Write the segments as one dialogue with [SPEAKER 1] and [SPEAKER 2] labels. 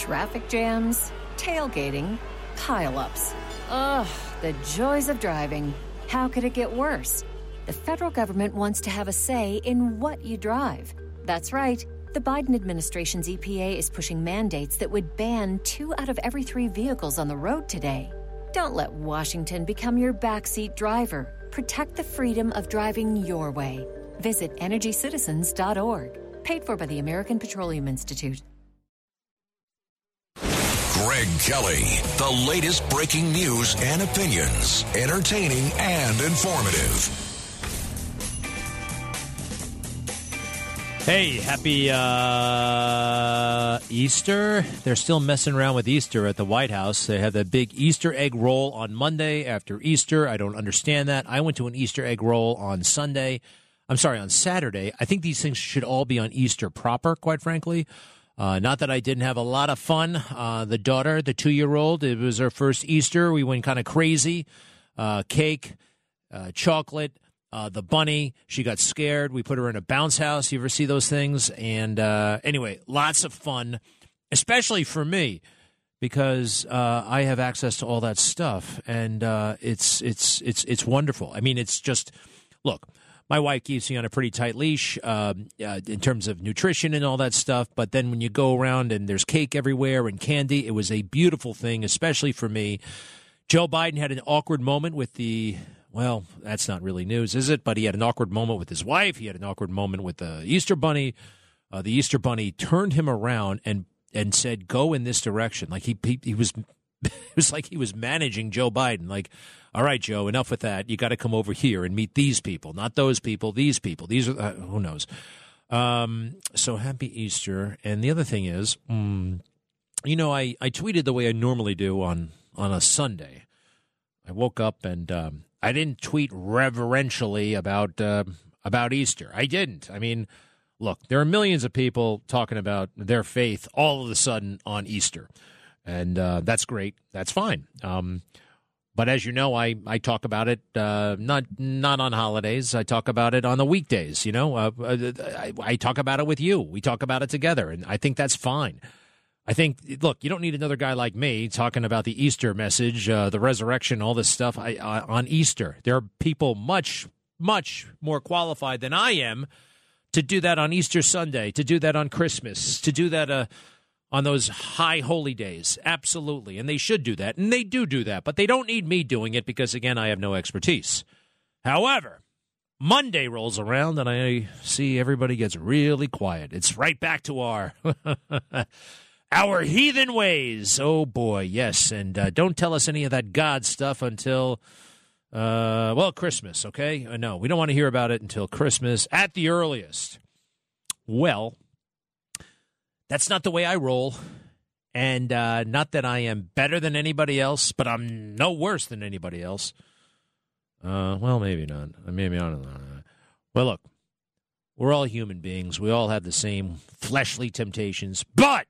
[SPEAKER 1] Traffic jams, tailgating, pile-ups. Ugh, the joys of driving. How could it get worse? The federal government wants to have a say in what you drive. That's right. The Biden administration's EPA is pushing mandates that would ban 2 out of every 3 vehicles on the road today. Don't let Washington become your backseat driver. Protect the freedom of driving your way. Visit EnergyCitizens.org. Paid for by the American Petroleum Institute.
[SPEAKER 2] Greg Kelly, the latest breaking news and opinions, entertaining and informative.
[SPEAKER 3] Hey, happy Easter. They're still messing around with Easter at the White House. They have the big Easter egg roll on Monday after Easter. I don't understand that. I went to an Easter egg roll on Saturday. I think these things should all be on Easter proper, quite frankly. Not that I didn't have a lot of fun. The daughter, the 2-year-old, it was her first Easter. We went kind of crazy. Cake, chocolate. The bunny, she got scared. We put her in a bounce house. You ever see those things? And anyway, lots of fun, especially for me, because I have access to all that stuff, and it's wonderful. I mean, it's just, look, my wife keeps me on a pretty tight leash in terms of nutrition and all that stuff, but then when you go around and there's cake everywhere and candy, it was a beautiful thing, especially for me. Joe Biden had an awkward moment with well, that's not really news, is it? But he had an awkward moment with his wife. He had an awkward moment with the Easter Bunny. The Easter Bunny turned him around and said, "Go in this direction." Like he was, it was like he was managing Joe Biden. Like, all right, Joe, enough with that. You got to come over here and meet these people, not those people. These people. These are who knows. So happy Easter. And the other thing is, I tweeted the way I normally do on a Sunday. I woke up and I didn't tweet reverentially about Easter. I didn't. I mean, look, there are millions of people talking about their faith all of a sudden on Easter, and that's great. That's fine. But as you know, I talk about it not on holidays. I talk about it on the weekdays. I talk about it with you. We talk about it together, and I think that's fine. I think, look, you don't need another guy like me talking about the Easter message, the resurrection, all this stuff on Easter. There are people much, much more qualified than I am to do that on Easter Sunday, to do that on Christmas, to do that on those high holy days. Absolutely. And they should do that. And they do that. But they don't need me doing it because, again, I have no expertise. However, Monday rolls around and I see everybody gets really quiet. It's right back to our heathen ways. Oh, boy, yes. And don't tell us any of that God stuff until, Christmas, okay? No, we don't want to hear about it until Christmas at the earliest. Well, that's not the way I roll. And not that I am better than anybody else, but I'm no worse than anybody else. Maybe not. Maybe I don't know. Well, look, we're all human beings. We all have the same fleshly temptations, But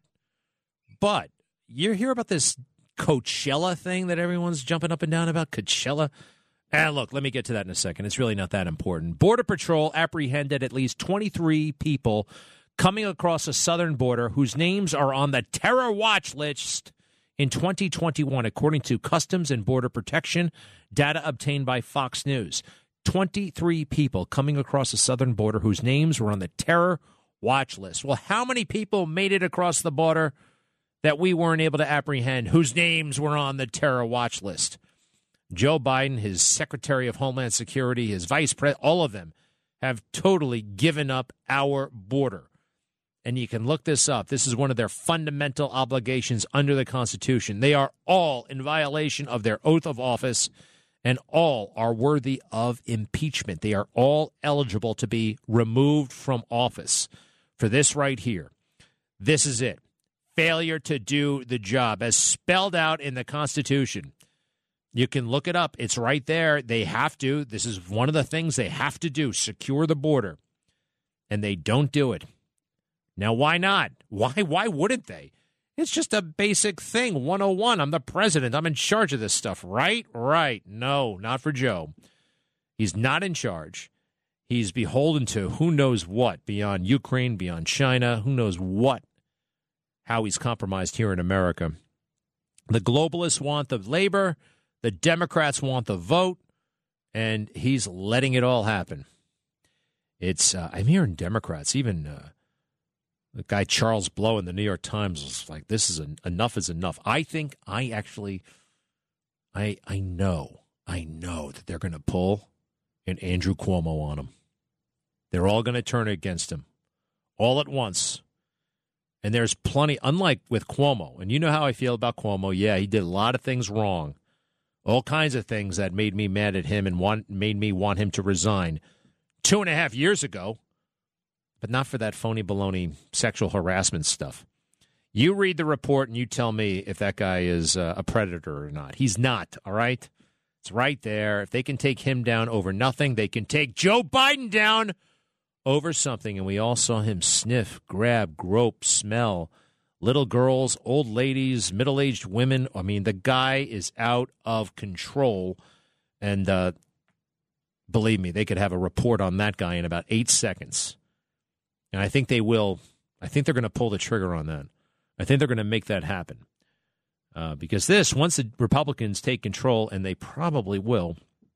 [SPEAKER 3] you hear about this Coachella thing that everyone's jumping up and down about? Coachella? Look, let me get to that in a second. It's really not that important. Border Patrol apprehended at least 23 people coming across the southern border whose names are on the terror watch list in 2021, according to Customs and Border Protection, data obtained by Fox News. 23 people coming across the southern border whose names were on the terror watch list. Well, how many people made it across the border that we weren't able to apprehend, whose names were on the terror watch list? Joe Biden, his Secretary of Homeland Security, his Vice President, all of them have totally given up our border. And you can look this up. This is one of their fundamental obligations under the Constitution. They are all in violation of their oath of office, and all are worthy of impeachment. They are all eligible to be removed from office for this right here. This is it. Failure to do the job, as spelled out in the Constitution. You can look it up. It's right there. They have to. This is one of the things they have to do, secure the border. And they don't do it. Now, why not? Why wouldn't they? It's just a basic thing, 101. I'm the president. I'm in charge of this stuff, right? Right. No, not for Joe. He's not in charge. He's beholden to who knows what beyond Ukraine, beyond China, who knows what. how he's compromised here in America. The globalists want the labor, the Democrats want the vote, and he's letting it all happen. It's I'm hearing Democrats, even the guy Charles Blow in the New York Times was like, "This is enough is enough." I think I know that they're going to pull an Andrew Cuomo on him. They're all going to turn against him all at once. And there's plenty, unlike with Cuomo, and you know how I feel about Cuomo. Yeah, he did a lot of things wrong. All kinds of things that made me mad at him and made me want him to resign 2.5 years ago, but not for that phony baloney sexual harassment stuff. You read the report and you tell me if that guy is a predator or not. He's not, all right? It's right there. If they can take him down over nothing, they can take Joe Biden down over something. And we all saw him sniff, grab, grope, smell little girls, old ladies, middle-aged women. I mean, the guy is out of control. And believe me, they could have a report on that guy in about 8 seconds. And I think they will. I think they're going to pull the trigger on that. I think they're going to make that happen. Because once the Republicans take control, and they probably will,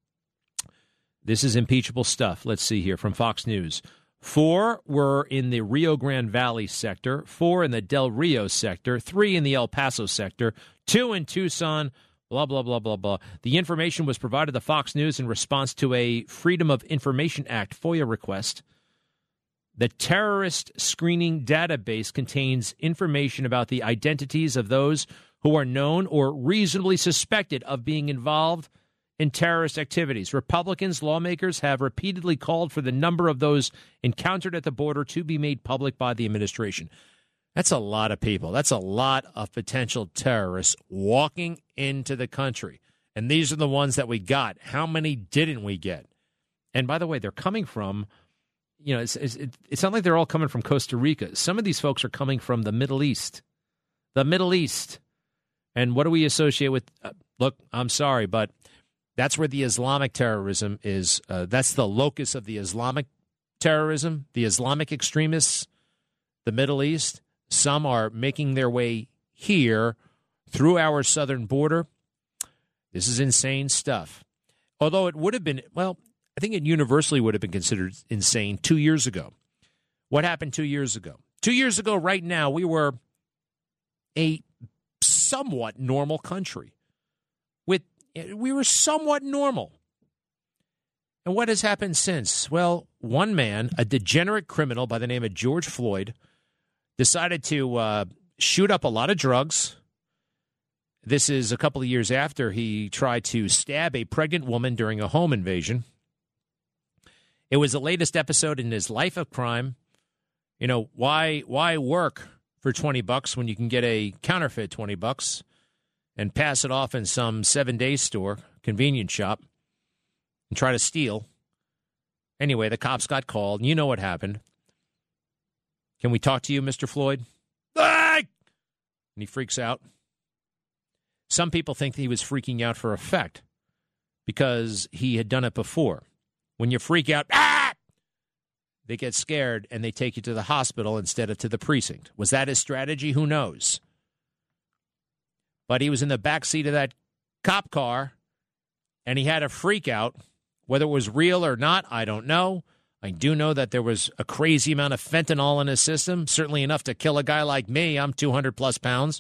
[SPEAKER 3] this is impeachable stuff. Let's see here from Fox News. 4 were in the Rio Grande Valley sector, 4 in the Del Rio sector, 3 in the El Paso sector, 2 in Tucson, blah, blah, blah, blah, blah. The information was provided to Fox News in response to a Freedom of Information Act FOIA request. The terrorist screening database contains information about the identities of those who are known or reasonably suspected of being involved in terrorist activities. Republicans, lawmakers have repeatedly called for the number of those encountered at the border to be made public by the administration. That's a lot of people. That's a lot of potential terrorists walking into the country. And these are the ones that we got. How many didn't we get? And by the way, they're coming from, it's not like they're all coming from Costa Rica. Some of these folks are coming from the Middle East. The Middle East. And what do we associate with? Look, I'm sorry, but that's where the Islamic terrorism is. That's the locus of the Islamic terrorism, the Islamic extremists, the Middle East. Some are making their way here through our southern border. This is insane stuff. Although it would have been, I think it universally would have been considered insane 2 years ago. What happened 2 years ago? 2 years ago, right now, we were a somewhat normal country. We were somewhat normal. And what has happened since? Well, one man, a degenerate criminal by the name of George Floyd, decided to shoot up a lot of drugs. This is a couple of years after he tried to stab a pregnant woman during a home invasion. It was the latest episode in his life of crime. Why work for $20 when you can get a counterfeit $20 and pass it off in some 7-day store, convenience shop, and try to steal? Anyway, the cops got called, and you know what happened. Can we talk to you, Mr. Floyd? Ah! And he freaks out. Some people think that he was freaking out for effect because he had done it before. When you freak out, they get scared and they take you to the hospital instead of to the precinct. Was that his strategy? Who knows? But he was in the back seat of that cop car, and he had a freak out. Whether it was real or not, I don't know. I do know that there was a crazy amount of fentanyl in his system, certainly enough to kill a guy like me. I'm 200-plus pounds.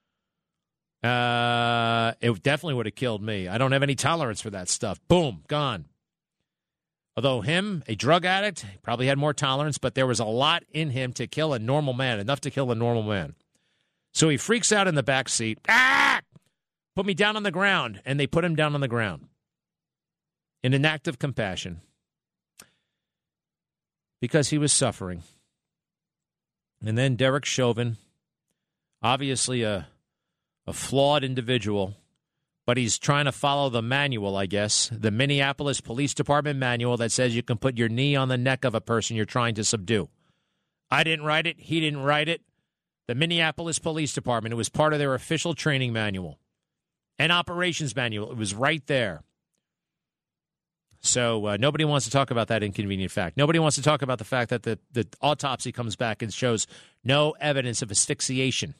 [SPEAKER 3] It definitely would have killed me. I don't have any tolerance for that stuff. Boom, gone. Although him, a drug addict, probably had more tolerance, but there was a lot in him to kill a normal man, enough to kill a normal man. So he freaks out in the back seat. Put me down on the ground. And they put him down on the ground in an act of compassion because he was suffering. And then Derek Chauvin, obviously a flawed individual, but he's trying to follow the manual, I guess, the Minneapolis Police Department manual that says you can put your knee on the neck of a person you're trying to subdue. I didn't write it. He didn't write it. The Minneapolis Police Department, it was part of their official training manual and operations manual. It was right there. So nobody wants to talk about that inconvenient fact. Nobody wants to talk about the fact that the autopsy comes back and shows no evidence of asphyxiation.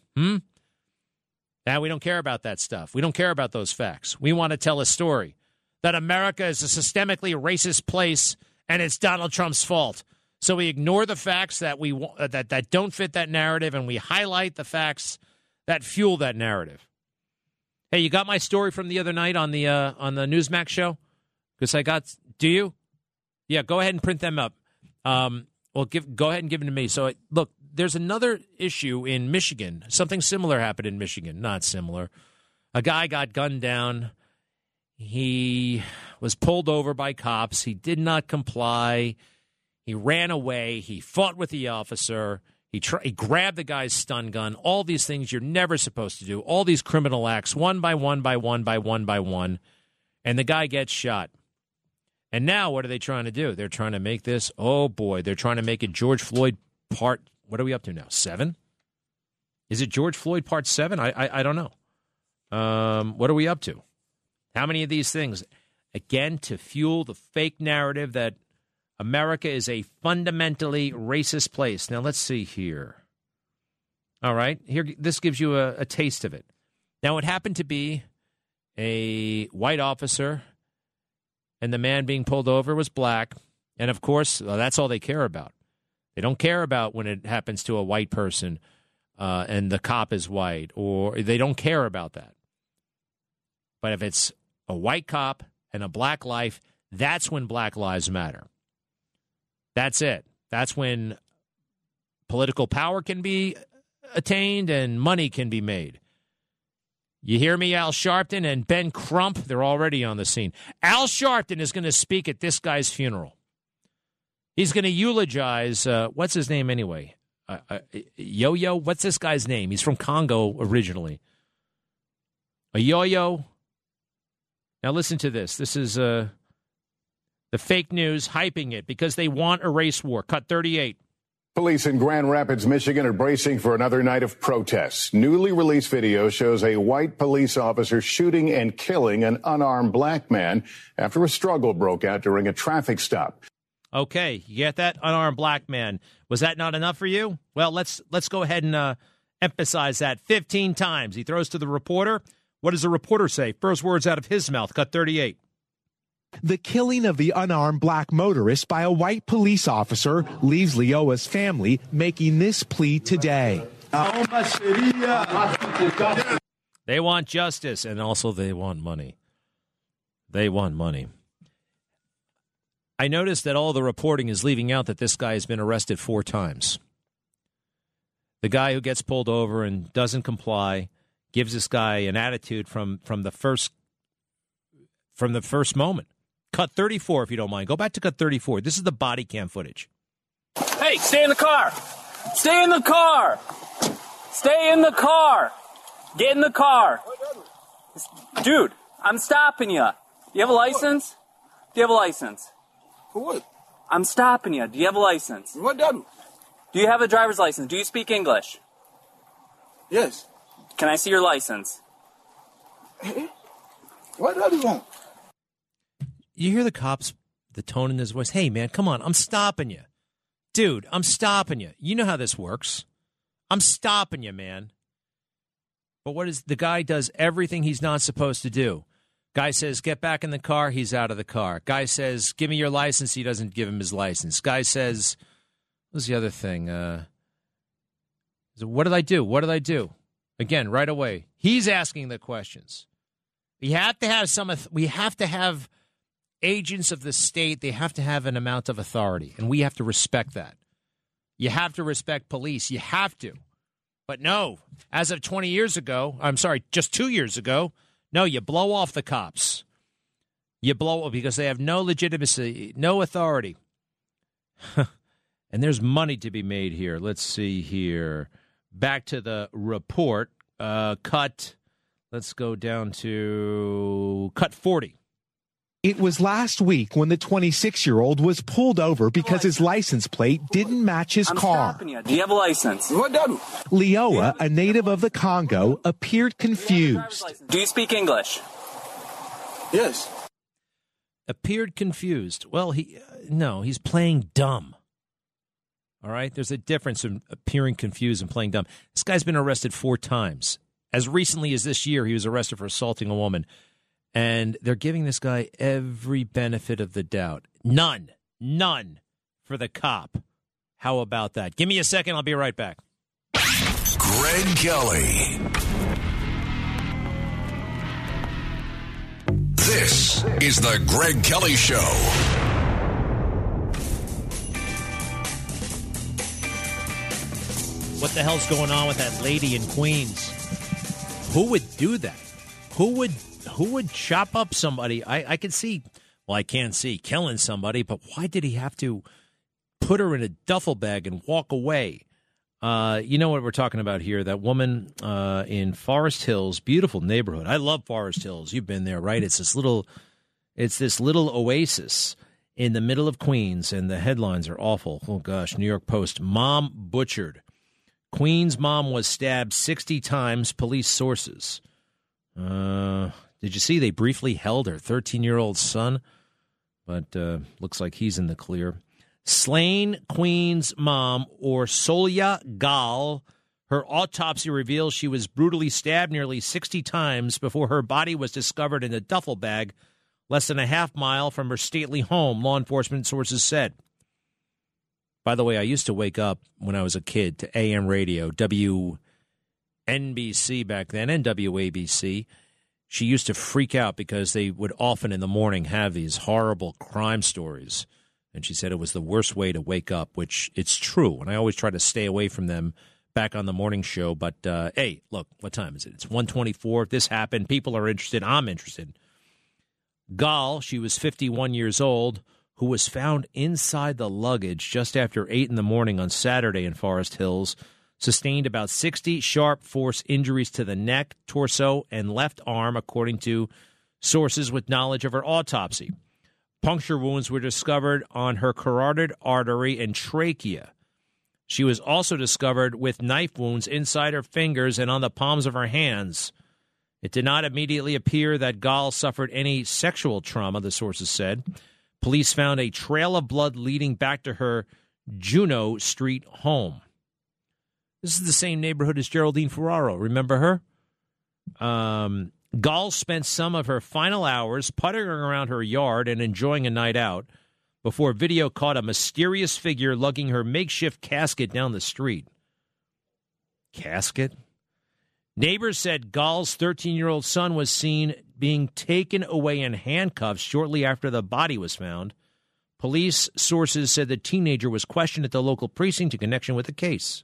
[SPEAKER 3] Now, we don't care about that stuff. We don't care about those facts. We want to tell a story that America is a systemically racist place and it's Donald Trump's fault. So we ignore the facts that that don't fit that narrative, and we highlight the facts that fuel that narrative. Hey, you got my story from the other night on the Newsmax show? Because do you? Yeah, go ahead and print them up. Go ahead and give them to me. So, look, there's another issue in Michigan. Something similar happened in Michigan. Not similar. A guy got gunned down. He was pulled over by cops. He did not comply. He ran away. He fought with the officer. He grabbed the guy's stun gun. All these things you're never supposed to do. All these criminal acts, one by one by one by one by one. And the guy gets shot. And now what are they trying to do? They're trying to make this, they're trying to make it George Floyd part, what are we up to now, 7? Is it George Floyd part 7? I don't know. What are we up to? How many of these things? Again, to fuel the fake narrative that America is a fundamentally racist place. Now, let's see here. All right. Here, this gives you a taste of it. Now, it happened to be a white officer, and the man being pulled over was black. And, of course, that's all they care about. They don't care about when it happens to a white person and the cop is white, or they don't care about that. But if it's a white cop and a black life, that's when Black Lives Matter. That's it. That's when political power can be attained and money can be made. You hear me, Al Sharpton and Ben Crump? They're already on the scene. Al Sharpton is going to speak at this guy's funeral. He's going to eulogize, what's his name anyway? Yo-Yo? What's this guy's name? He's from Congo originally. A Yo-Yo? Now listen to this. This is the fake news hyping it because they want a race war. Cut 38.
[SPEAKER 4] Police in Grand Rapids, Michigan are bracing for another night of protests. Newly released video shows a white police officer shooting and killing an unarmed black man after a struggle broke out during a traffic stop.
[SPEAKER 3] Okay, you get that? Unarmed black man. Was that not enough for you? Well, let's go ahead and emphasize that 15 times. He throws to the reporter. What does the reporter say? First words out of his mouth. Cut 38.
[SPEAKER 5] The killing of the unarmed black motorist by a white police officer leaves Leoa's family making this plea today.
[SPEAKER 3] They want justice, and also they want money. They want money. I noticed that all the reporting is leaving out that this guy has been arrested 4 times. The guy who gets pulled over and doesn't comply gives this guy an attitude from the first moment. Cut 34, if you don't mind. Go back to cut 34. This is the body cam footage.
[SPEAKER 6] Hey, stay in the car. Stay in the car. Stay in the car. Get in the car. Dude, I'm stopping you. Do you have a license? Do you have a license?
[SPEAKER 7] For what?
[SPEAKER 6] I'm stopping you. Do you have a license?
[SPEAKER 7] What do?
[SPEAKER 6] Do you have a driver's license? Do you speak English?
[SPEAKER 7] Yes.
[SPEAKER 6] Can I see your license?
[SPEAKER 7] What do you want?
[SPEAKER 3] You hear the cops, the tone in his voice. Hey, man, come on. I'm stopping you. Dude, I'm stopping you. You know how this works. I'm stopping you, man. But the guy does everything he's not supposed to do. Guy says, get back in the car. He's out of the car. Guy says, give me your license. He doesn't give him his license. Guy says, what's the other thing? What did I do? What did I do? Again, right away. He's asking the questions. We have to have agents of the state. They have to have an amount of authority, and we have to respect that. You have to respect police. You have to. But no, as of 20 years ago, just 2 years ago, no, you blow off the cops. You blow because they have no legitimacy, no authority. And there's money to be made here. Let's see here. Back to the report. Let's go down to cut 40.
[SPEAKER 5] It was last week when the 26-year-old was pulled over because his license plate didn't match his car.
[SPEAKER 6] Stopping you. Do you have a license?
[SPEAKER 7] What do?
[SPEAKER 5] Leoa, a native of the Congo, appeared confused.
[SPEAKER 6] Do you speak English?
[SPEAKER 7] Yes.
[SPEAKER 3] appeared confused. Well, he's playing dumb. All right? There's a difference in appearing confused and playing dumb. This guy's been arrested 4 times. As recently as this year, he was arrested for assaulting a woman. And they're giving this guy every benefit of the doubt. None for the cop. How about that? Give me a second. I'll be right back.
[SPEAKER 2] Greg Kelly. This is the Greg Kelly Show.
[SPEAKER 3] What the hell's going on with that lady in Queens? Who would do that? Who would chop up somebody? I can see, well, I can't see killing somebody, but why did he have to put her in a duffel bag and walk away? You know what we're talking about here? That woman in Forest Hills, beautiful neighborhood. I love Forest Hills. You've been there, right? It's this little oasis in the middle of Queens, and the headlines are awful. Oh gosh, New York Post: mom butchered. Queens mom was stabbed 60 times. Police sources. Did you see they briefly held her 13-year-old son? But looks like he's in the clear. Slain Queens mom, Orsolya Gal. Her autopsy reveals she was brutally stabbed nearly 60 times before her body was discovered in a duffel bag less than a half mile from her stately home, law enforcement sources said. By the way, I used to wake up when I was a kid to AM radio, WNBC back then, and WABC. She used to freak out because they would often in the morning have these horrible crime stories. And she said it was the worst way to wake up, which it's true. And I always try to stay away from them back on the morning show. But, hey, look, what time is it? It's 1:24. This happened. People are interested. I'm interested. Gal, she was 51 years old, who was found inside the luggage just after 8 in the morning on Saturday in Forest Hills, sustained about 60 sharp force injuries to the neck, torso, and left arm, according to sources with knowledge of her autopsy. Puncture wounds were discovered on her carotid artery and trachea. She was also discovered with knife wounds inside her fingers and on the palms of her hands. It did not immediately appear that Gal suffered any sexual trauma, the sources said. Police found a trail of blood leading back to her Juno Street home. This is the same neighborhood as Geraldine Ferraro. Remember her? Gal spent some of her final hours puttering around her yard and enjoying a night out before video caught a mysterious figure lugging her makeshift casket down the street. Casket? Neighbors said Gal's 13-year-old son was seen being taken away in handcuffs shortly after the body was found. Police sources said the teenager was questioned at the local precinct in connection with the case.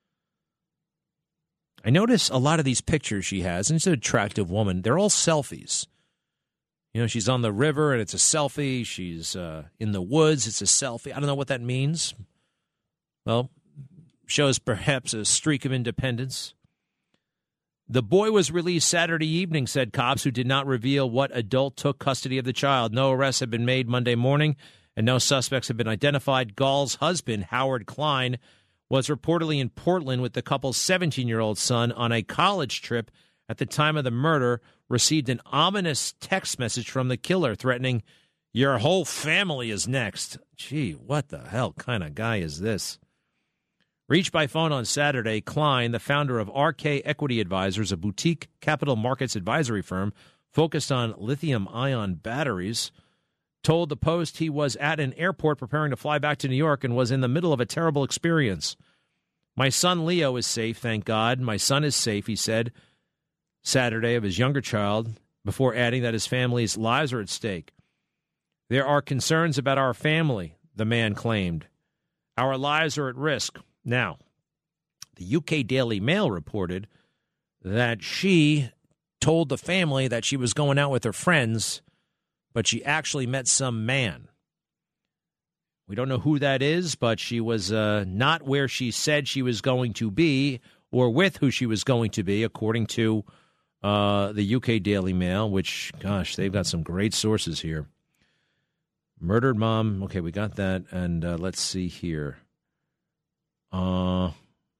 [SPEAKER 3] I notice a lot of these pictures she has, and she's an attractive woman. They're all selfies. You know, she's on the river, and it's a selfie. She's in the woods. It's a selfie. I don't know what that means. Well, shows perhaps a streak of independence. The boy was released Saturday evening, said cops, who did not reveal what adult took custody of the child. No arrests have been made Monday morning, and no suspects have been identified. Gal's husband, Howard Klein, was reportedly in Portland with the couple's 17-year-old son on a college trip at the time of the murder, received an ominous text message from the killer threatening, "Your whole family is next." Gee, what the hell kind of guy is this? Reached by phone on Saturday, Klein, the founder of RK Equity Advisors, a boutique capital markets advisory firm focused on lithium-ion batteries, told the Post he was at an airport preparing to fly back to New York and was in the middle of a terrible experience. "My son Leo is safe, thank God. My son is safe," he said Saturday of his younger child, before adding that his family's lives are at stake. "There are concerns about our family," the man claimed. "Our lives are at risk." Now, the UK Daily Mail reported that she told the family that she was going out with her friends, but she actually met some man. We don't know who that is, but she was not where she said she was going to be or with who she was going to be, according to the UK Daily Mail, which, gosh, they've got some great sources here. Murdered mom. Okay, we got that. And let's see here.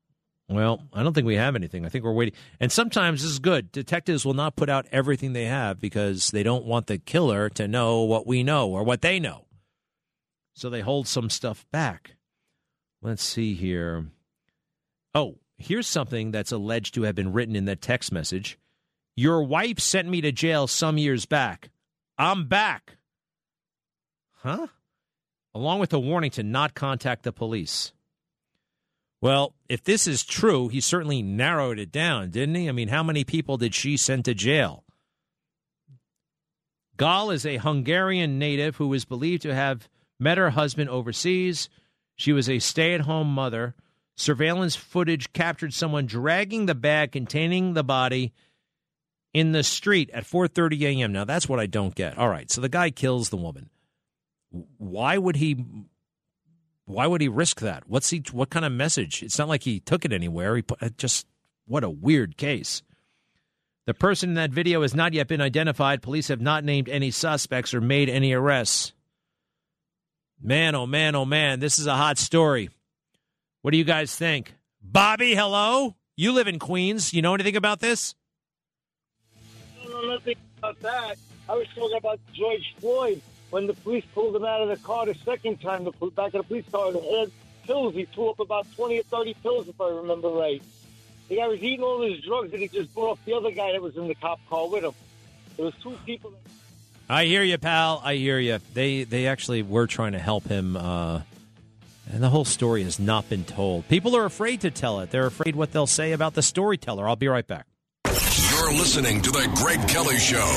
[SPEAKER 3] Well, I don't think we have anything. I think we're waiting. And sometimes this is good. Detectives will not put out everything they have because they don't want the killer to know what we know or what they know. So they hold some stuff back. Let's see here. Oh, here's something that's alleged to have been written in that text message. Your wife sent me to jail some years back. I'm back. Huh? Along with a warning to not contact the police. Well, if this is true, he certainly narrowed it down, didn't he? I mean, how many people did she send to jail? Gal is a Hungarian native who is believed to have met her husband overseas. She was a stay-at-home mother. Surveillance footage captured someone dragging the bag containing the body in the street at 4:30 a.m. Now, that's what I don't get. All right, so the guy kills the woman. Why would he risk that? What kind of message? It's not like he took it anywhere. What a weird case. The person in that video has not yet been identified. Police have not named any suspects or made any arrests. Man, oh man, this is a hot story. What do you guys think? Bobby, hello? You live in Queens. You know anything about this?
[SPEAKER 8] I don't know nothing about that. I was talking about George Floyd. When the police pulled him out of the car the second time, back of the police car, and had pills. He threw up about 20 or 30 pills, if I remember right. The guy was eating all his drugs, and he just brought off the other guy that was in the cop car with him. There was two people.
[SPEAKER 3] I hear you, pal. I hear you. They actually were trying to help him, and the whole story has not been told. People are afraid to tell it. They're afraid what they'll say about the storyteller. I'll be right back.
[SPEAKER 2] You're listening to The Greg Kelly Show.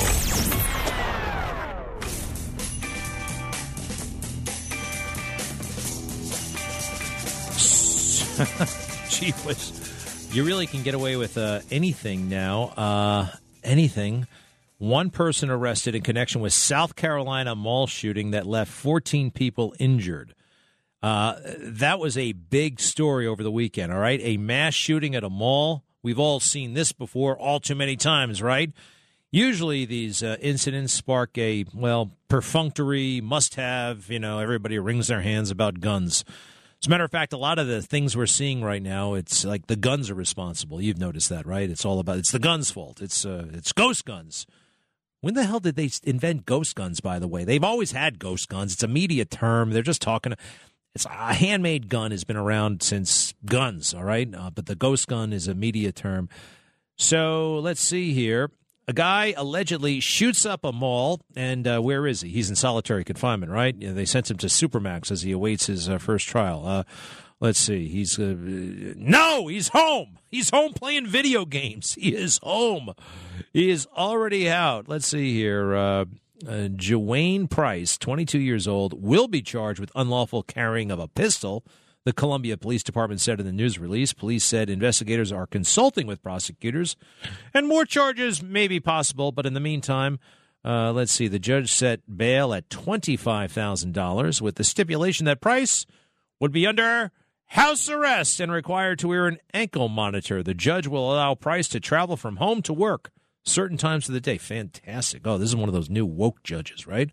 [SPEAKER 3] Gee whiz. You really can get away with anything now. Anything. One person arrested in connection with South Carolina mall shooting that left 14 people injured. That was a big story over the weekend, all right? A mass shooting at a mall. We've all seen this before all too many times, right? Usually these incidents spark a, perfunctory must-have, everybody wrings their hands about guns. As a matter of fact, a lot of the things we're seeing right now, it's like the guns are responsible. You've noticed that, right? It's the guns' fault. It's ghost guns. When the hell did they invent ghost guns, by the way? They've always had ghost guns. It's a media term. They're just talking. It's a handmade gun has been around since guns, all right? But the ghost gun is a media term. So let's see here. A guy allegedly shoots up a mall, and where is he? He's in solitary confinement, right? They sent him to Supermax as he awaits his first trial. Let's see. He's home. He's home playing video games. He is home. He is already out. Let's see here. Jawayne Price, 22 years old, will be charged with unlawful carrying of a pistol. The Columbia Police Department said in the news release. Police said investigators are consulting with prosecutors, and more charges may be possible. But in the meantime, let's see. The judge set bail at $25,000 with the stipulation that Price would be under house arrest and required to wear an ankle monitor. The judge will allow Price to travel from home to work certain times of the day. Fantastic. Oh, this is one of those new woke judges, right?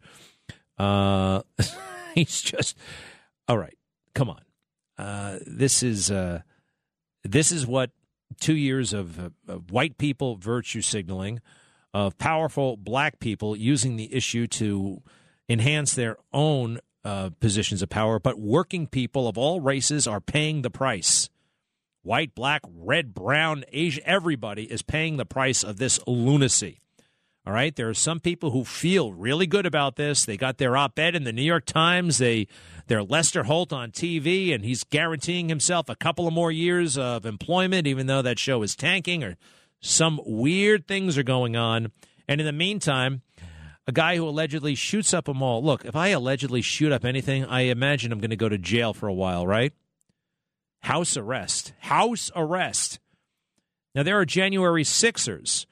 [SPEAKER 3] He's just all right. Come on. This is what 2 years of white people virtue signaling, of powerful black people using the issue to enhance their own positions of power, but working people of all races are paying the price. White, black, red, brown, Asian, everybody is paying the price of this lunacy. All right, there are some people who feel really good about this. They got their op-ed in the New York Times. They're Lester Holt on TV, and he's guaranteeing himself a couple of more years of employment, even though that show is tanking or some weird things are going on. And in the meantime, a guy who allegedly shoots up a mall. Look, if I allegedly shoot up anything, I imagine I'm going to go to jail for a while, right? House arrest. House arrest. Now, there are January 6ers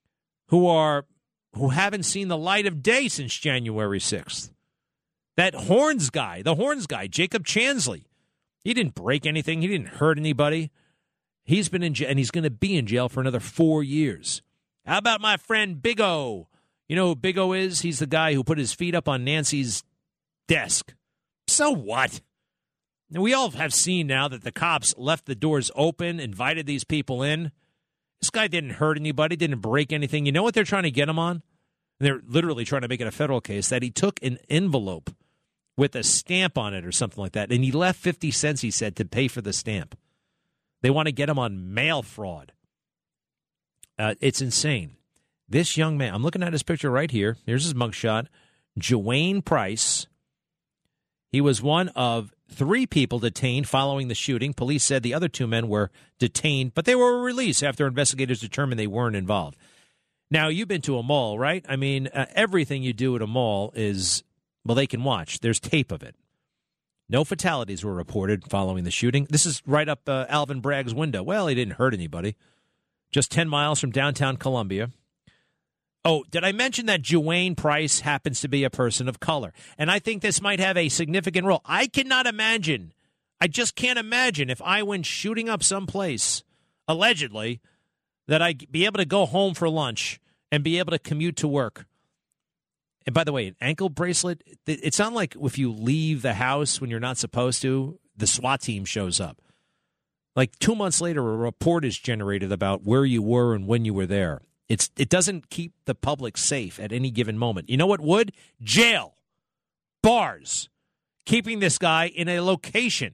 [SPEAKER 3] who haven't seen the light of day since January 6th. That the Horns guy, Jacob Chansley, he didn't break anything. He didn't hurt anybody. He's been in jail, and he's going to be in jail for another 4 years. How about my friend Big O? You know who Big O is? He's the guy who put his feet up on Nancy's desk. So what? And we all have seen now that the cops left the doors open, invited these people in. This guy didn't hurt anybody, didn't break anything. You know what they're trying to get him on? They're literally trying to make it a federal case, that he took an envelope with a stamp on it or something like that, and he left 50 cents, he said, to pay for the stamp. They want to get him on mail fraud. It's insane. This young man, I'm looking at his picture right here. Here's his mugshot. Jawayne Price. He was one of 3 people detained following the shooting. Police said the other 2 men were detained, but they were released after investigators determined they weren't involved. Now, you've been to a mall, right? I mean, everything you do at a mall is, well, they can watch. There's tape of it. No fatalities were reported following the shooting. This is right up Alvin Bragg's window. Well, he didn't hurt anybody. Just 10 miles from downtown Columbia. Oh, did I mention that Jawayne Price happens to be a person of color? And I think this might have a significant role. I cannot imagine, I just can't imagine if I went shooting up someplace, allegedly, that I'd be able to go home for lunch and be able to commute to work. And by the way, an ankle bracelet, it's not like if you leave the house when you're not supposed to, the SWAT team shows up. Like 2 months later, a report is generated about where you were and when you were there. It doesn't keep the public safe at any given moment. You know what would? Jail. Bars. Keeping this guy in a location.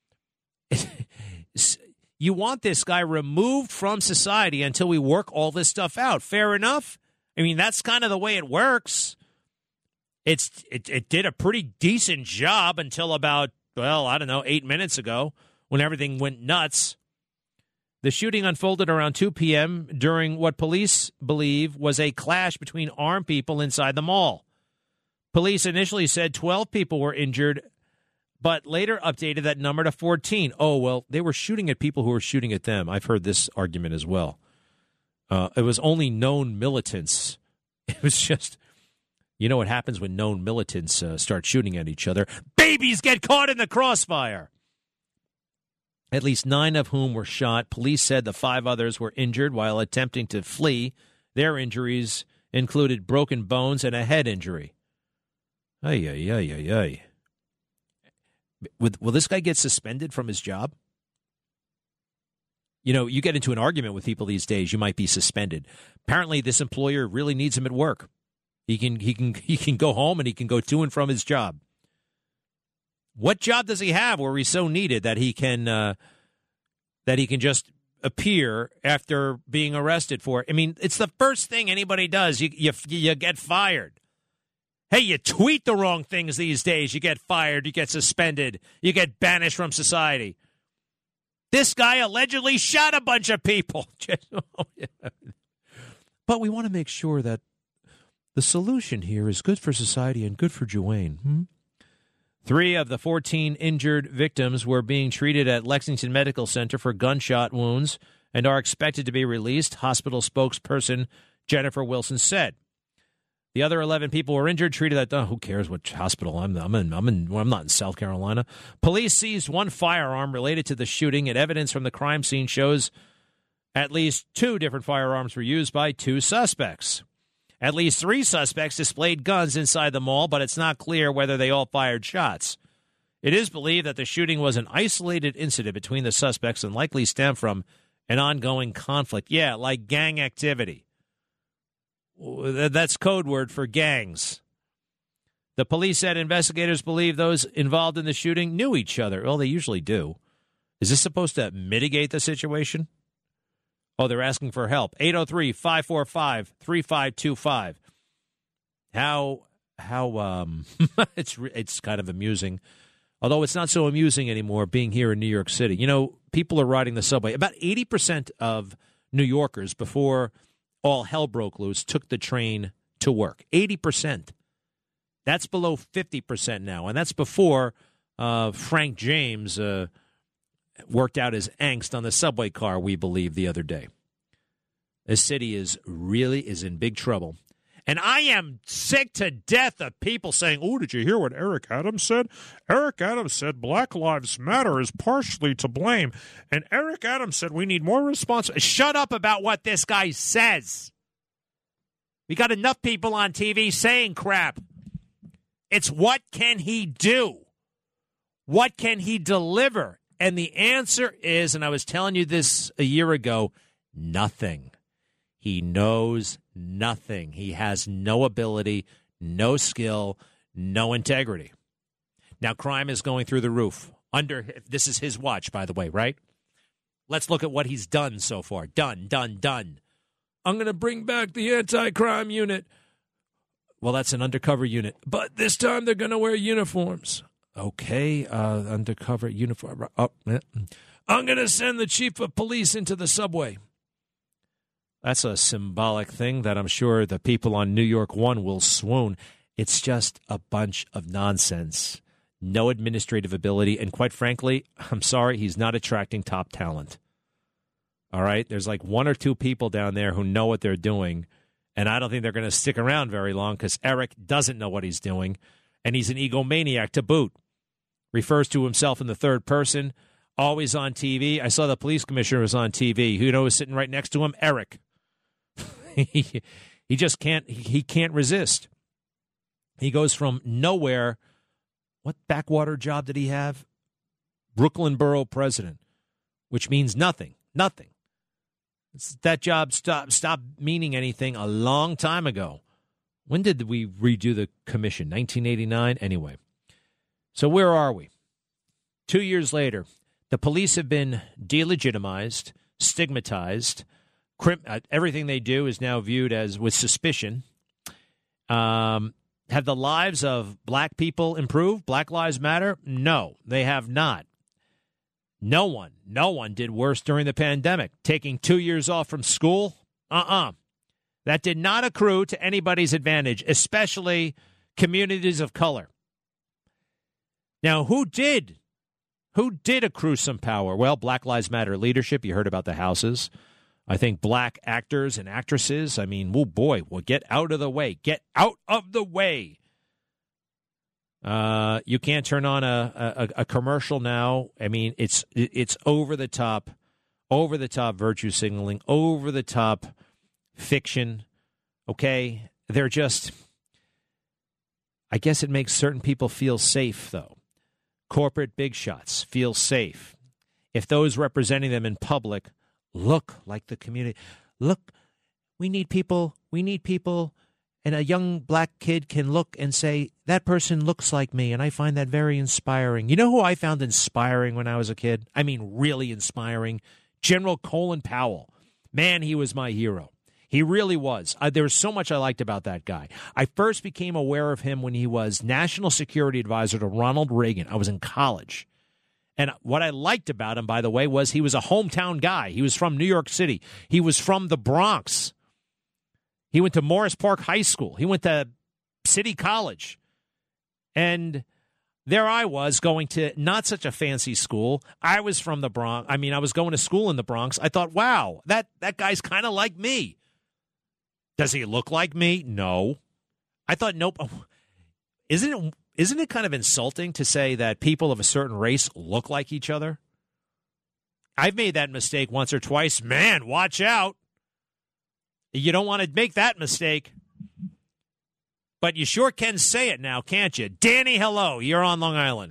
[SPEAKER 3] You want this guy removed from society until we work all this stuff out. Fair enough? I mean, that's kind of the way it works. It did a pretty decent job until about, 8 minutes ago when everything went nuts. The shooting unfolded around 2 p.m. during what police believe was a clash between armed people inside the mall. Police initially said 12 people were injured, but later updated that number to 14. Oh, well, they were shooting at people who were shooting at them. I've heard this argument as well. It was only known militants. It was just, you know what happens when known militants start shooting at each other? Babies get caught in the crossfire. At least 9 of whom were shot. Police said the 5 others were injured while attempting to flee. Their injuries included broken bones and a head injury. Ay, ay, ay, ay, ay. Will this guy get suspended from his job? You know, you get into an argument with people these days, you might be suspended. Apparently, this employer really needs him at work. He can go home and he can go to and from his job. What job does he have where he's so needed that he can just appear after being arrested for it? I mean, it's the first thing anybody does. You get fired. Hey, you tweet the wrong things these days, you get fired, you get suspended, you get banished from society. This guy allegedly shot a bunch of people. But we want to make sure that the solution here is good for society and good for Jawayne. 3 of the 14 injured victims were being treated at Lexington Medical Center for gunshot wounds and are expected to be released, hospital spokesperson Jennifer Wilson said. The other 11 people were injured, treated at, who cares what hospital I'm not in South Carolina. Police seized 1 firearm related to the shooting, and evidence from the crime scene shows at least 2 different firearms were used by 2 suspects. At least 3 suspects displayed guns inside the mall, but it's not clear whether they all fired shots. It is believed that the shooting was an isolated incident between the suspects and likely stemmed from an ongoing conflict. Yeah, like gang activity. That's code word for gangs. The police said investigators believe those involved in the shooting knew each other. Well, they usually do. Is this supposed to mitigate the situation? Oh, they're asking for help. 803-545-3525. How it's kind of amusing. Although it's not so amusing anymore being here in New York City. You know, people are riding the subway. About 80% of New Yorkers, before all hell broke loose, took the train to work. 80%. That's below 50% now. And that's before Frank James worked out his angst on the subway car, we believe, the other day. This city is in big trouble. And I am sick to death of people saying, oh, did you hear what Eric Adams said? Eric Adams said Black Lives Matter is partially to blame. And Eric Adams said we need more responsibility. Shut up about what this guy says. We got enough people on TV saying crap. It's what can he do? What can he deliver? And the answer is, and I was telling you this a year ago, nothing. He knows nothing. He has no ability, no skill, no integrity. Now, crime is going through the roof. This is his watch, by the way, right? Let's look at what he's done so far. Done. I'm going to bring back the anti-crime unit. Well, that's an undercover unit. But this time they're going to wear uniforms. Okay, undercover uniform. Oh, I'm going to send the chief of police into the subway. That's a symbolic thing that I'm sure the people on New York 1 will swoon. It's just a bunch of nonsense. No administrative ability. And quite frankly, I'm sorry, he's not attracting top talent. All right? There's like one or two people down there who know what they're doing. And I don't think they're going to stick around very long because Eric doesn't know what he's doing. And he's an egomaniac to boot. Refers to himself in the third person. Always on TV. I saw the police commissioner was on TV. Who was sitting right next to him? Eric. He just can't. He can't resist. He goes from nowhere. What backwater job did he have? Brooklyn Borough president, which means nothing. Nothing. That job stopped meaning anything a long time ago. When did we redo the commission? 1989? Anyway. So where are we? 2 years later, the police have been delegitimized, stigmatized. Everything they do is now viewed as with suspicion. Have the lives of black people improved? Black Lives Matter? No, they have not. No one did worse during the pandemic. Taking 2 years off from school? That did not accrue to anybody's advantage, especially communities of color. Now, who did accrue some power? Well, Black Lives Matter leadership. You heard about the houses. I think black actors and actresses. I mean, oh boy, well, get out of the way. Get out of the way. You can't turn on a commercial now. I mean, it's over the top virtue signaling, over the top fiction. Okay, they're just. I guess it makes certain people feel safe, though. Corporate big shots feel safe if those representing them in public look like the community. Look, we need people, and a young black kid can look and say, that person looks like me, and I find that very inspiring. You know who I found inspiring when I was a kid? I mean, really inspiring? General Colin Powell. Man, he was my hero. He really was. There was so much I liked about that guy. I first became aware of him when he was National Security Advisor to Ronald Reagan. I was in college. And what I liked about him, by the way, was he was a hometown guy. He was from New York City. He was from the Bronx. He went to Morris Park High School. He went to City College. And there I was going to not such a fancy school. I was from the Bronx. I mean, I was going to school in the Bronx. I thought, wow, that guy's kind of like me. Does he look like me? No. I thought, nope. Isn't it kind of insulting to say that people of a certain race look like each other? I've made that mistake once or twice. Man, watch out. You don't want to make that mistake. But you sure can say it now, can't you? Danny, hello. You're on Long Island.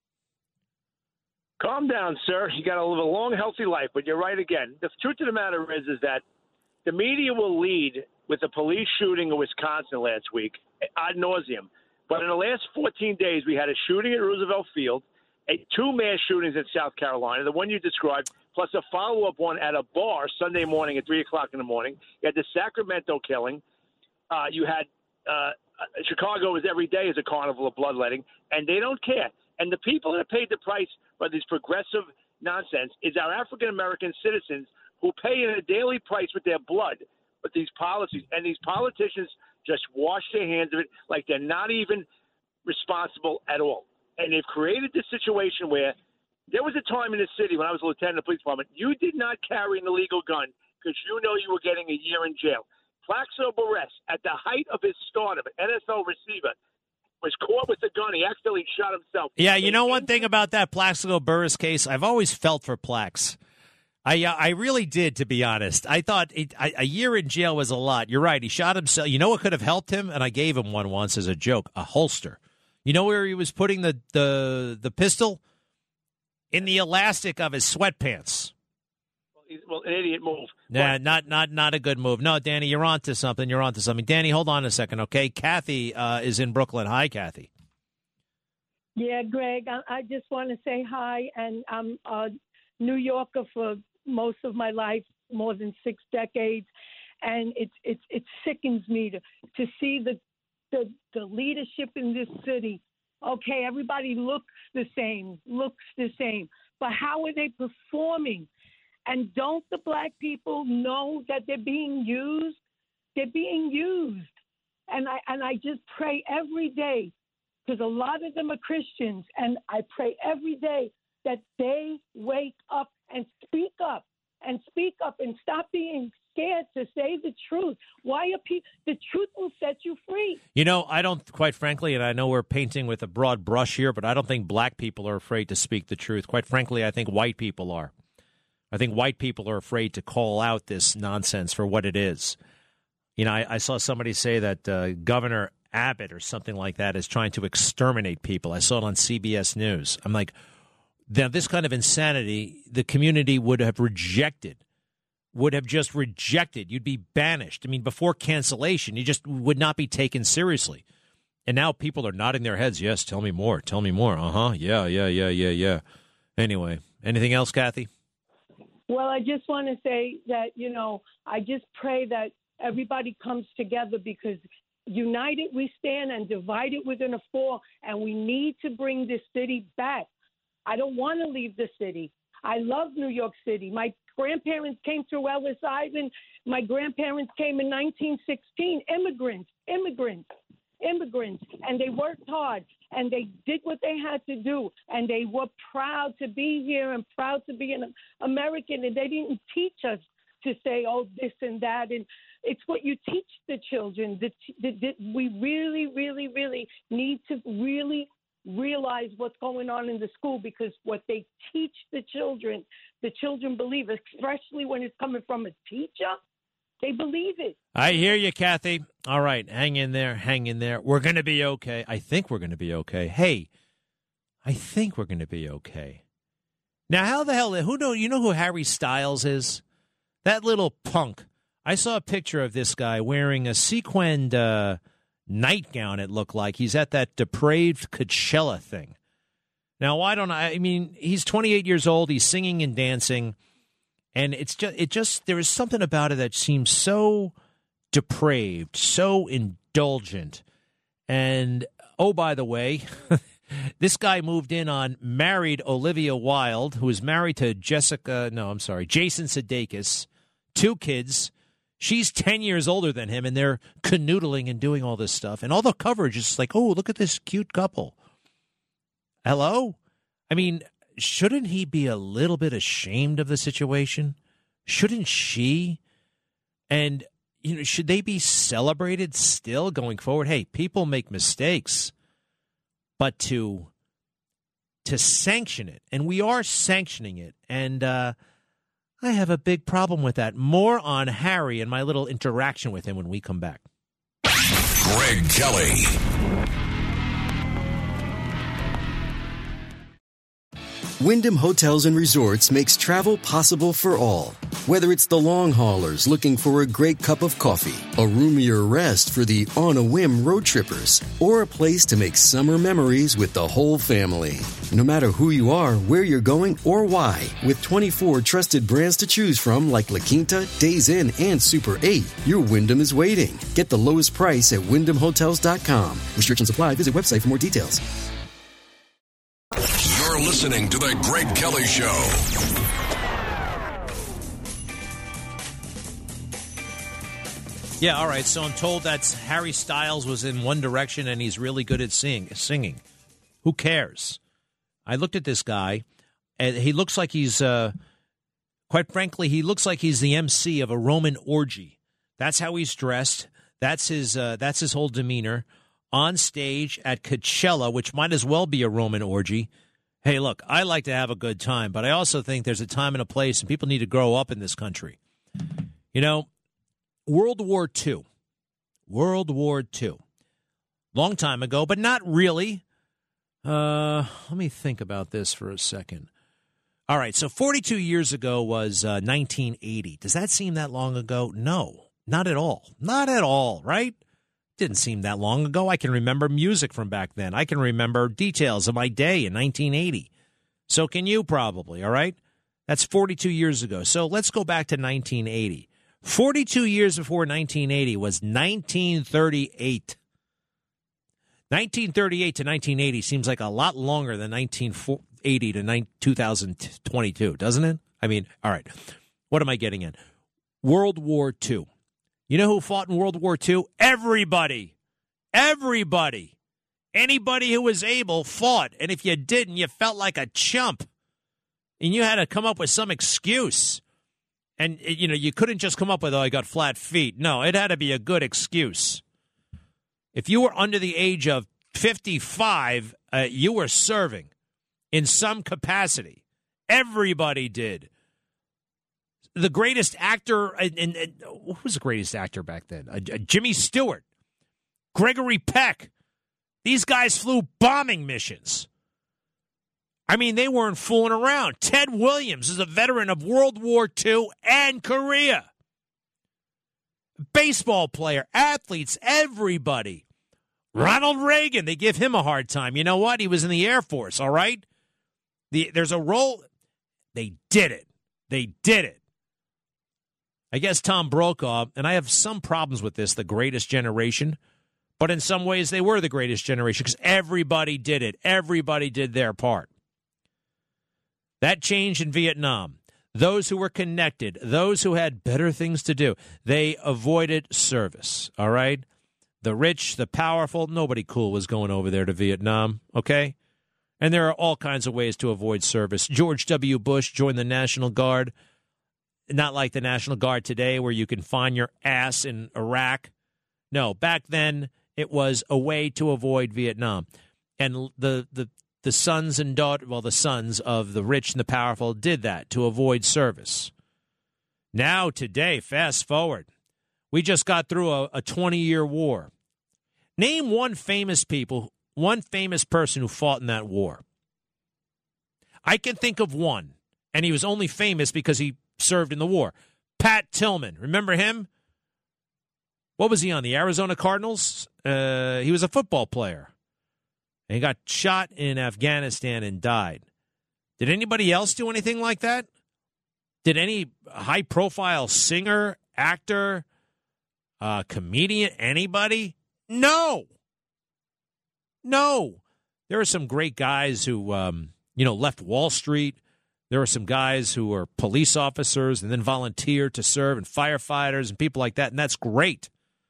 [SPEAKER 9] Calm down, sir. You got to live a long, healthy life, but you're right again. The truth of the matter is that the media will lead with the police shooting in Wisconsin last week, ad nauseum. But in the last 14 days, we had a shooting at Roosevelt Field, two mass shootings in South Carolina, the one you described, plus a follow-up one at a bar Sunday morning at 3 o'clock in the morning. You had the Sacramento killing. You had Chicago is every day is a carnival of bloodletting, and they don't care. And the people that paid the price for this progressive nonsense is our African-American citizens who pay in a daily price with their blood with these policies. And these politicians just wash their hands of it like they're not even responsible at all. And they've created this situation where there was a time in the city when I was a lieutenant of the police department, you did not carry an illegal gun because you know you were getting a year in jail. Plaxico Burress, at the height of his stardom, an NFL receiver, was caught with a gun. He accidentally shot himself.
[SPEAKER 3] Yeah, you know one thing about that Plaxico Burress case? I've always felt for Plax. I really did, to be honest. I thought a year in jail was a lot. You're right. He shot himself. You know what could have helped him? And I gave him one once as a joke, a holster. You know where he was putting the pistol? in the elastic of his sweatpants.
[SPEAKER 9] Well, an idiot move.
[SPEAKER 3] Nah, not a good move. No, Danny, you're on to something. Danny, hold on a second, okay? Kathy is in Brooklyn. Hi, Kathy.
[SPEAKER 10] Yeah, Greg, I just want to say hi, and I'm a New Yorker for most of my life, more than 6 decades, and it sickens me to see the leadership in this city. Okay, everybody looks the same, but how are they performing? And don't the black people know that they're being used? They're being used, and I just pray every day. Because a lot of them are Christians, and I pray every day that they wake up and speak up and stop being scared to say the truth. Why are people? The truth will set you free.
[SPEAKER 3] You know, I don't, quite frankly, and I know we're painting with a broad brush here, but I don't think black people are afraid to speak the truth. Quite frankly, I think white people are. I think white people are afraid to call out this nonsense for what it is. You know, I saw somebody say that Governor Abbott or something like that is trying to exterminate people. I saw it on CBS News. I'm like, now this kind of insanity, the community would have just rejected. You'd be banished. I mean, before cancellation, you just would not be taken seriously. And now people are nodding their heads. Yes, tell me more. Tell me more. Yeah. Anyway, anything else, Kathy?
[SPEAKER 10] Well, I just want to say that, I just pray that everybody comes together, because united we stand and divided we're going to fall, and we need to bring this city back. I don't want to leave the city. I love New York City. My grandparents came through Ellis Island. My grandparents came in 1916, immigrants, and they worked hard, and they did what they had to do, and they were proud to be here and proud to be an American, and they didn't teach us to say, oh, this and that, and it's what you teach the children. We really, really, really need to really realize what's going on in the school, because what they teach the children believe, especially when it's coming from a teacher. They believe it.
[SPEAKER 3] I hear you, Kathy. All right, hang in there. We're going to be okay. I think we're going to be okay. Hey, I think we're going to be okay. Now, how the hell, you know who Harry Styles is? That little punk. I saw a picture of this guy wearing a sequined nightgown, it looked like. He's at that depraved Coachella thing. Now, I mean, he's 28 years old. He's singing and dancing. And there is something about it that seems so depraved, so indulgent. And, oh, by the way, this guy moved in on married Olivia Wilde, who is married to Jason Sudeikis, 2 kids. She's 10 years older than him, and they're canoodling and doing all this stuff. And all the coverage is like, oh, look at this cute couple. Hello? I mean, shouldn't he be a little bit ashamed of the situation? Shouldn't she? And, should they be celebrated still going forward? Hey, people make mistakes, but to sanction it, and we are sanctioning it, and I have a big problem with that. More on Harry and my little interaction with him when we come back.
[SPEAKER 2] Greg Kelly.
[SPEAKER 11] Wyndham Hotels and Resorts makes travel possible for all. Whether it's the long haulers looking for a great cup of coffee, a roomier rest for the on-a-whim road trippers, or a place to make summer memories with the whole family. No matter who you are, where you're going, or why, with 24 trusted brands to choose from like La Quinta, Days Inn, and Super 8, your Wyndham is waiting. Get the lowest price at WyndhamHotels.com. Restrictions apply. Visit website for more details.
[SPEAKER 2] You're listening to The Greg Kelly Show.
[SPEAKER 3] Yeah, all right. So I'm told that Harry Styles was in One Direction and he's really good at singing. Who cares? I looked at this guy, and he looks like he's, quite frankly, he looks like he's the MC of a Roman orgy. That's how he's dressed. That's his whole demeanor. On stage at Coachella, which might as well be a Roman orgy. Hey, look, I like to have a good time, but I also think there's a time and a place, and people need to grow up in this country. World War II. Long time ago, but not really. Let me think about this for a second. All right, so 42 years ago was 1980. Does that seem that long ago? No, not at all. Not at all, right? Didn't seem that long ago. I can remember music from back then. I can remember details of my day in 1980. So can you probably, all right? That's 42 years ago. So let's go back to 1980. 42 years before 1980 was 1938. 1938 to 1980 seems like a lot longer than 1980 to 2022, doesn't it? I mean, all right. What am I getting at? World War II. You know who fought in World War II? Everybody. Everybody. Anybody who was able fought. And if you didn't, you felt like a chump. And you had to come up with some excuse. And, you know, you couldn't just come up with, oh, I got flat feet. No, it had to be a good excuse. If you were under the age of 55, you were serving in some capacity. Everybody did. The greatest actor, and who was the greatest actor back then? Jimmy Stewart, Gregory Peck. These guys flew bombing missions. I mean, they weren't fooling around. Ted Williams is a veteran of World War II and Korea. Baseball player, athletes, everybody. Ronald Reagan, they give him a hard time. You know what? He was in the Air Force, all right? There's a role. They did it. They did it. I guess Tom Brokaw, and I have some problems with this, the greatest generation, but in some ways they were the greatest generation because everybody did it. Everybody did their part. That changed in Vietnam. Those who were connected, those who had better things to do, they avoided service, all right? The rich, the powerful, nobody cool was going over there to Vietnam, okay? And there are all kinds of ways to avoid service. George W. Bush joined the National Guard, not like the National Guard today where you can find your ass in Iraq. No, back then it was a way to avoid Vietnam. And the sons and daughters, well, the sons of the rich and the powerful did that to avoid service. Now, today, fast forward, we just got through a 20-year war. Name one famous person who fought in that war. I can think of one, and he was only famous because he served in the war. Pat Tillman, remember him? What was he on, the Arizona Cardinals? He was a football player. And he got shot in Afghanistan and died. Did anybody else do anything like that? Did any high-profile singer, actor, comedian, anybody? No. There are some great guys who, left Wall Street. There are some guys who were police officers and then volunteered to serve, and firefighters and people like that, and that's great.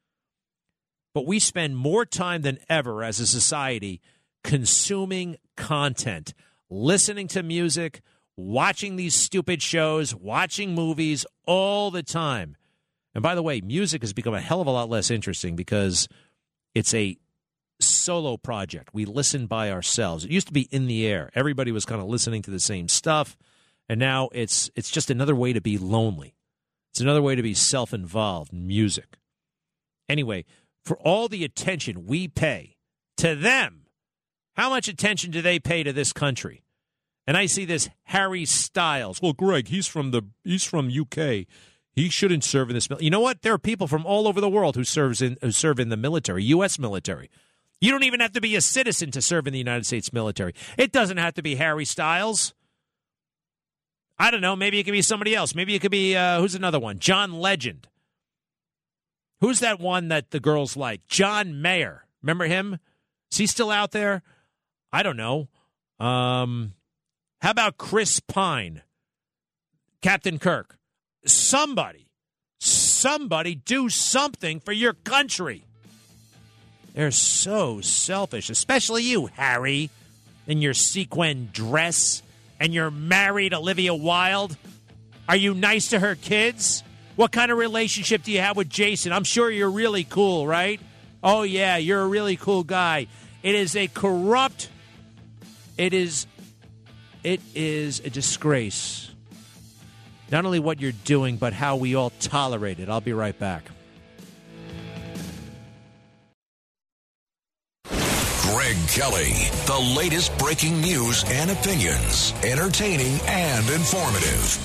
[SPEAKER 3] But we spend more time than ever as a society consuming content, listening to music, watching these stupid shows, watching movies all the time. And by the way, music has become a hell of a lot less interesting because it's a solo project. We listen by ourselves. It used to be in the air. Everybody was kind of listening to the same stuff. And now it's just another way to be lonely. It's another way to be self-involved in music. Anyway, for all the attention we pay to them, how much attention do they pay to this country? And I see this Harry Styles. Well, Greg, he's from UK. He shouldn't serve in this military. You know what? There are people from all over the world who serve in the military, U.S. military. You don't even have to be a citizen to serve in the United States military. It doesn't have to be Harry Styles. I don't know. Maybe it could be somebody else. Maybe it could be, who's another one? John Legend. Who's that one that the girls like? John Mayer. Remember him? Is he still out there? I don't know. How about Chris Pine? Captain Kirk. Somebody do something for your country. They're so selfish, especially you, Harry, in your sequin dress, and you're married Olivia Wilde. Are you nice to her kids? What kind of relationship do you have with Jason? I'm sure you're really cool, right? Oh, yeah, you're a really cool guy. It is a corrupt, it is a disgrace. Not only what you're doing, but how we all tolerate it. I'll be right back.
[SPEAKER 2] Greg Kelly, the latest breaking news and opinions, entertaining and informative.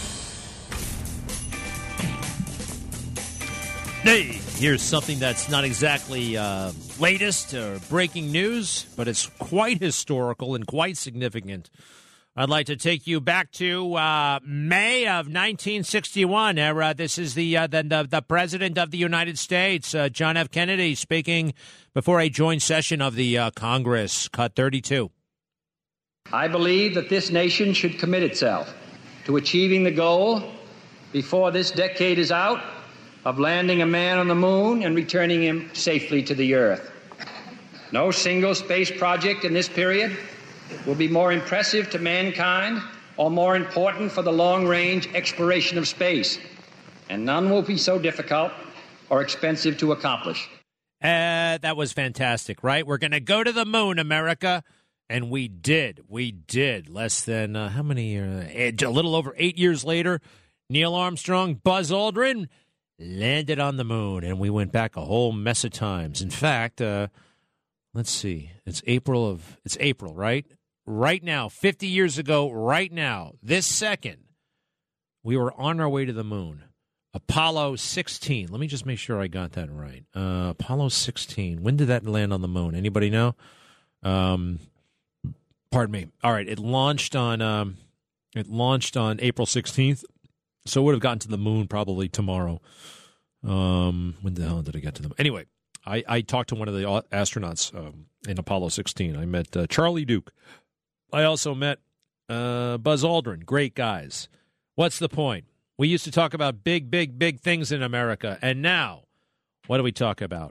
[SPEAKER 3] Hey, here's something that's not exactly latest or breaking news, but it's quite historical and quite significant. I'd like to take you back to May of 1961. This is the President of the United States, John F. Kennedy, speaking before a joint session of the Congress. Cut 32.
[SPEAKER 12] I believe that this nation should commit itself to achieving the goal before this decade is out of landing a man on the moon and returning him safely to the earth. No single space project in this period will be more impressive to mankind or more important for the long-range exploration of space, and none will be so difficult or expensive to accomplish.
[SPEAKER 3] That was fantastic, right? We're going to go to the moon, America. And we did. We did. Less than, how many? A little over 8 years later, Neil Armstrong, Buzz Aldrin landed on the moon. And we went back a whole mess of times. In fact, let's see. It's April, right? Right now, 50 years ago, right now, this second, we were on our way to the moon. Apollo 16. Let me just make sure I got that right. Apollo 16. When did that land on the moon? Anybody know? Pardon me. All right, it launched on April 16th, so it would have gotten to the moon probably tomorrow. When the hell did it get to them? Anyway, I talked to one of the astronauts in Apollo 16. I met Charlie Duke. I also met Buzz Aldrin. Great guys. What's the point? We used to talk about big, big, big things in America, and now, what do we talk about?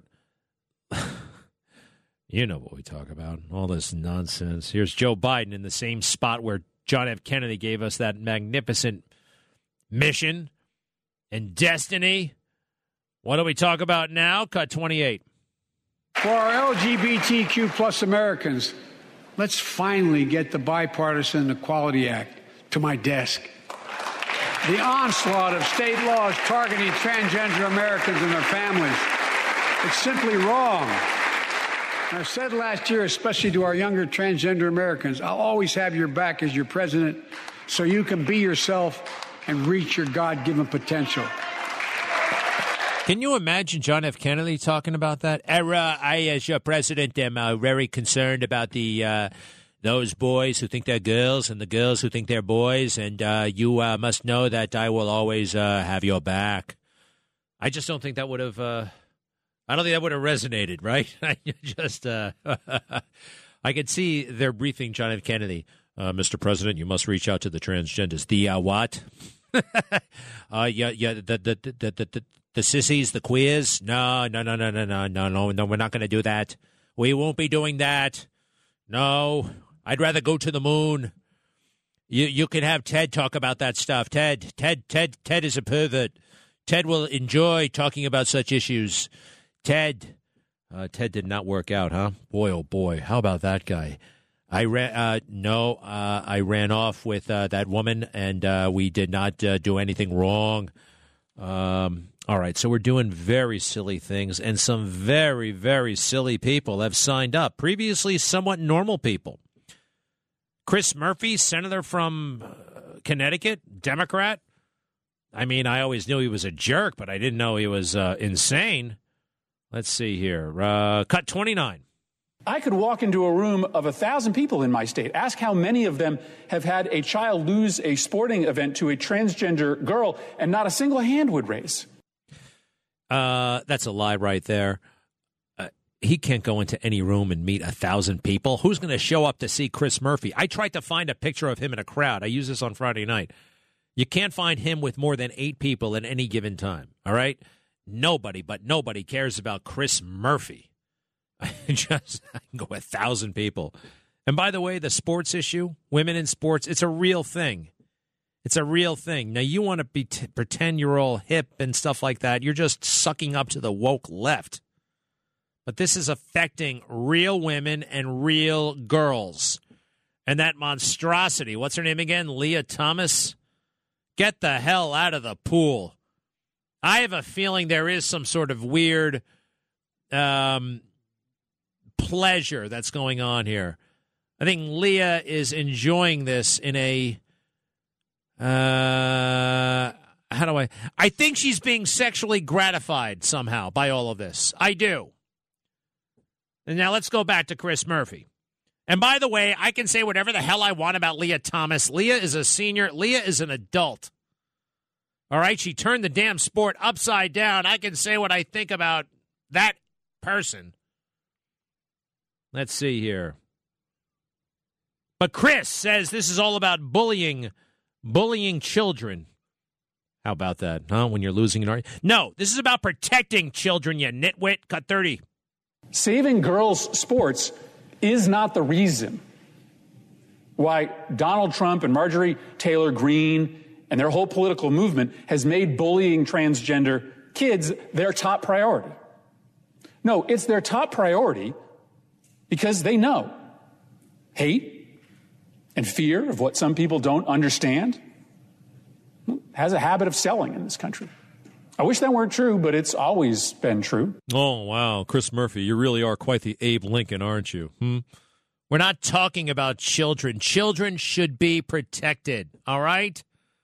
[SPEAKER 3] You know what we talk about, all this nonsense. Here's Joe Biden in the same spot where John F. Kennedy gave us that magnificent mission and destiny. What do we talk about now? Cut 28.
[SPEAKER 13] For our LGBTQ plus Americans, let's finally get the Bipartisan Equality Act to my desk. The onslaught of state laws targeting transgender Americans and their families, it's simply wrong. I said last year, especially to our younger transgender Americans, I'll always have your back as your president so you can be yourself and reach your God-given potential.
[SPEAKER 3] Can you imagine John F. Kennedy talking about that? I, as your president, am very concerned about those boys who think they're girls and the girls who think they're boys, and you must know that I will always have your back. I just don't think that would have... I don't think that would have resonated, right? I could see they're briefing John F. Kennedy. Mr. President, you must reach out to the transgenders. The what? The sissies, the queers? No, we're not going to do that. We won't be doing that. No, I'd rather go to the moon. You can have Ted talk about that stuff. Ted is a pervert. Ted will enjoy talking about such issues. Ted did not work out, huh? Boy, oh boy, how about that guy? I ran off with that woman, and we did not do anything wrong. All right, so we're doing very silly things, and some very, very silly people have signed up. Previously, somewhat normal people. Chris Murphy, senator from Connecticut, Democrat. I mean, I always knew he was a jerk, but I didn't know he was insane. Let's see here. Cut 29.
[SPEAKER 14] I could walk into a room of 1,000 people in my state. Ask how many of them have had a child lose a sporting event to a transgender girl, and not a single hand would raise.
[SPEAKER 3] That's a lie right there. He can't go into any room and meet 1,000 people. Who's going to show up to see Chris Murphy? I tried to find a picture of him in a crowd. I used this on Friday night. You can't find him with more than 8 people at any given time, all right? Nobody cares about Chris Murphy. I can go 1,000 people. And by the way, the sports issue, women in sports, it's a real thing. It's a real thing. Now, you want to pretend you're all hip and stuff like that. You're just sucking up to the woke left. But this is affecting real women and real girls. And that monstrosity, what's her name again? Leah Thomas? Get the hell out of the pool. I have a feeling there is some sort of weird pleasure that's going on here. I think Leah is enjoying this in a, I think she's being sexually gratified somehow by all of this. I do. And now let's go back to Chris Murphy. And by the way, I can say whatever the hell I want about Leah Thomas. Leah is a senior. Leah is an adult. All right? She turned the damn sport upside down. I can say what I think about that person. Let's see here. But Chris says this is all about bullying children. How about that, huh? When you're losing an argument. No, this is about protecting children, you nitwit. Cut 30.
[SPEAKER 14] Saving girls' sports is not the reason why Donald Trump and Marjorie Taylor Greene and their whole political movement has made bullying transgender kids their top priority. No, it's their top priority because they know hate and fear of what some people don't understand has a habit of selling in this country. I wish that weren't true, but it's always been true.
[SPEAKER 3] Oh, wow. Chris Murphy, you really are quite the Abe Lincoln, aren't you? We're not talking about children. Children should be protected, all right?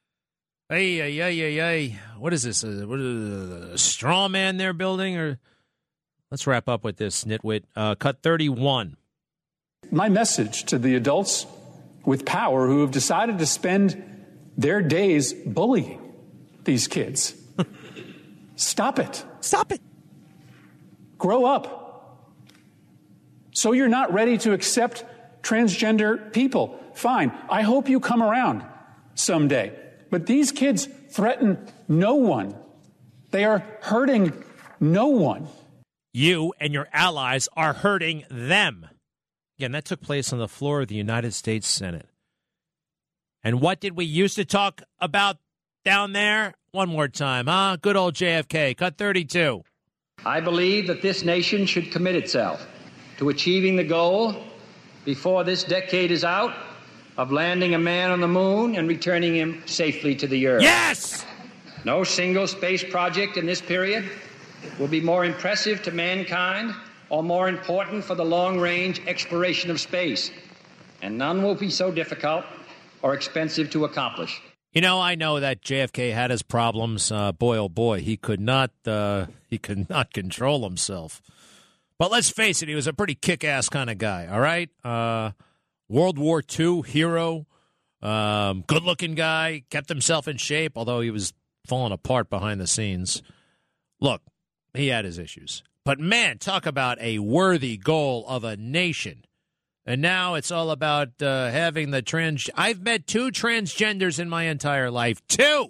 [SPEAKER 3] Hey. What is this? What is a straw man they're building? Or let's wrap up with this, nitwit. Cut 31.
[SPEAKER 14] My message to the adults with power who have decided to spend their days bullying these kids. Stop it.
[SPEAKER 3] Stop it.
[SPEAKER 14] Grow up. So you're not ready to accept transgender people. Fine. I hope you come around someday. But these kids threaten no one. They are hurting no one.
[SPEAKER 3] You and your allies are hurting them. Again, that took place on the floor of the United States Senate. And what did we used to talk about down there? One more time, huh? Good old JFK. Cut 32.
[SPEAKER 12] I believe that this nation should commit itself to achieving the goal before this decade is out of landing a man on the moon and returning him safely to the Earth.
[SPEAKER 3] Yes!
[SPEAKER 12] No single space project in this period will be more impressive to mankind or more important for the long-range exploration of space, and none will be so difficult or expensive to accomplish.
[SPEAKER 3] You know, I know that JFK had his problems. Boy, oh boy, he could not control himself. But let's face it, he was a pretty kick-ass kind of guy, all right? World War II hero, good-looking guy, kept himself in shape, although he was falling apart behind the scenes. Look, he had his issues. But, man, talk about a worthy goal of a nation. And now it's all about having the I've met 2 transgenders in my entire life. 2!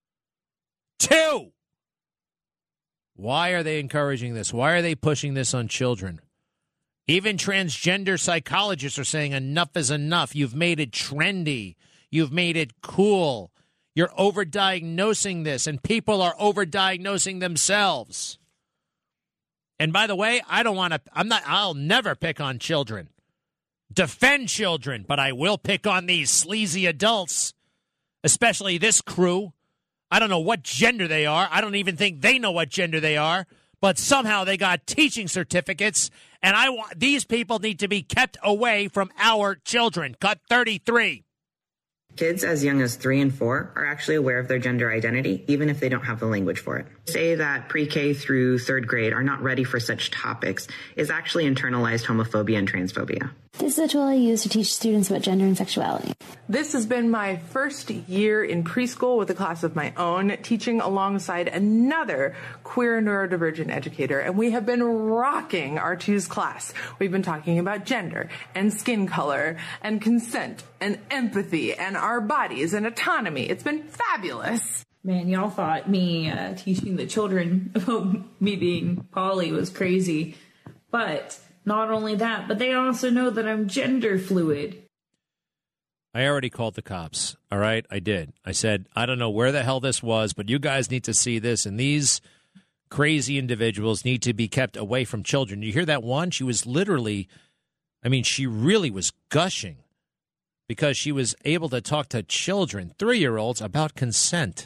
[SPEAKER 3] Why are they encouraging this? Why are they pushing this on children? Even transgender psychologists are saying enough is enough. You've made it trendy. You've made it cool. You're overdiagnosing this, and people are overdiagnosing themselves. And by the way, I'll never pick on children. Defend children, but I will pick on these sleazy adults, especially this crew. I don't know what gender they are. I don't even think they know what gender they are, but somehow they got teaching certificates, and these people need to be kept away from our children. Cut 33.
[SPEAKER 15] Kids as young as 3 and 4 are actually aware of their gender identity, even if they don't have the language for it. Say that pre-K through 3rd grade are not ready for such topics is actually internalized homophobia and transphobia.
[SPEAKER 16] This is a tool I use to teach students about gender and sexuality.
[SPEAKER 17] This has been my first year in preschool with a class of my own, teaching alongside another queer neurodivergent educator, and we have been rocking our Choose class. We've been talking about gender and skin color and consent and empathy and our bodies and autonomy. It's been fabulous.
[SPEAKER 18] Man, y'all thought me teaching the children about me being poly was crazy, but not only that, but they also know that I'm gender fluid.
[SPEAKER 3] I already called the cops, all right? I did. I said, I don't know where the hell this was, but you guys need to see this, and these crazy individuals need to be kept away from children. You hear that one? She was literally, she really was gushing because she was able to talk to children, 3-year-olds, about consent.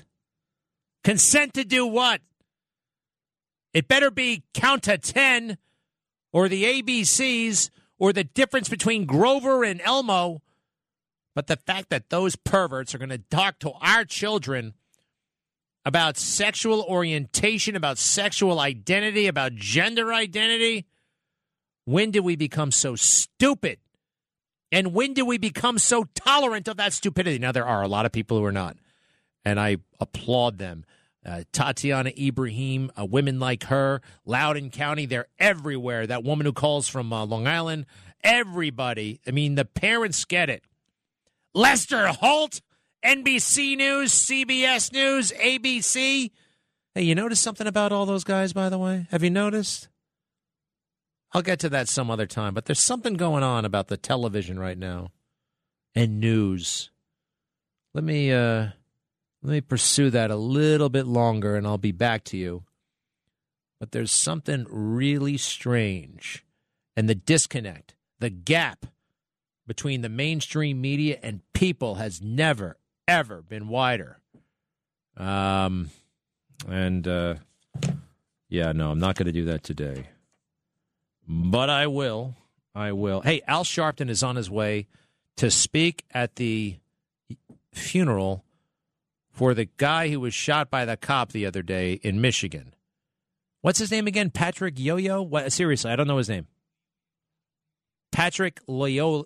[SPEAKER 3] Consent to do what? It better be count to 10, or the ABCs or the difference between Grover and Elmo. But the fact that those perverts are going to talk to our children about sexual orientation, about sexual identity, about gender identity, when did we become so stupid? And when do we become so tolerant of that stupidity? Now, there are a lot of people who are not, and I applaud them. Tatiana Ibrahim, women like her, Loudoun County, they're everywhere. That woman who calls from Long Island, everybody. I mean, the parents get it. Lester Holt, NBC News, CBS News, ABC. Hey, you notice something about all those guys, by the way? Have you noticed? I'll get to that some other time, but there's something going on about the television right now and news. Let me pursue that a little bit longer, and I'll be back to you. But there's something really strange, and the disconnect, the gap between the mainstream media and people has never, ever been wider. Yeah, no, I'm not going to do that today. But I will. Hey, Al Sharpton is on his way to speak at the funeral for the guy who was shot by the cop the other day in Michigan. What's his name again? Patrick Yo-Yo? What? Seriously, I don't know his name. Patrick Lyoya.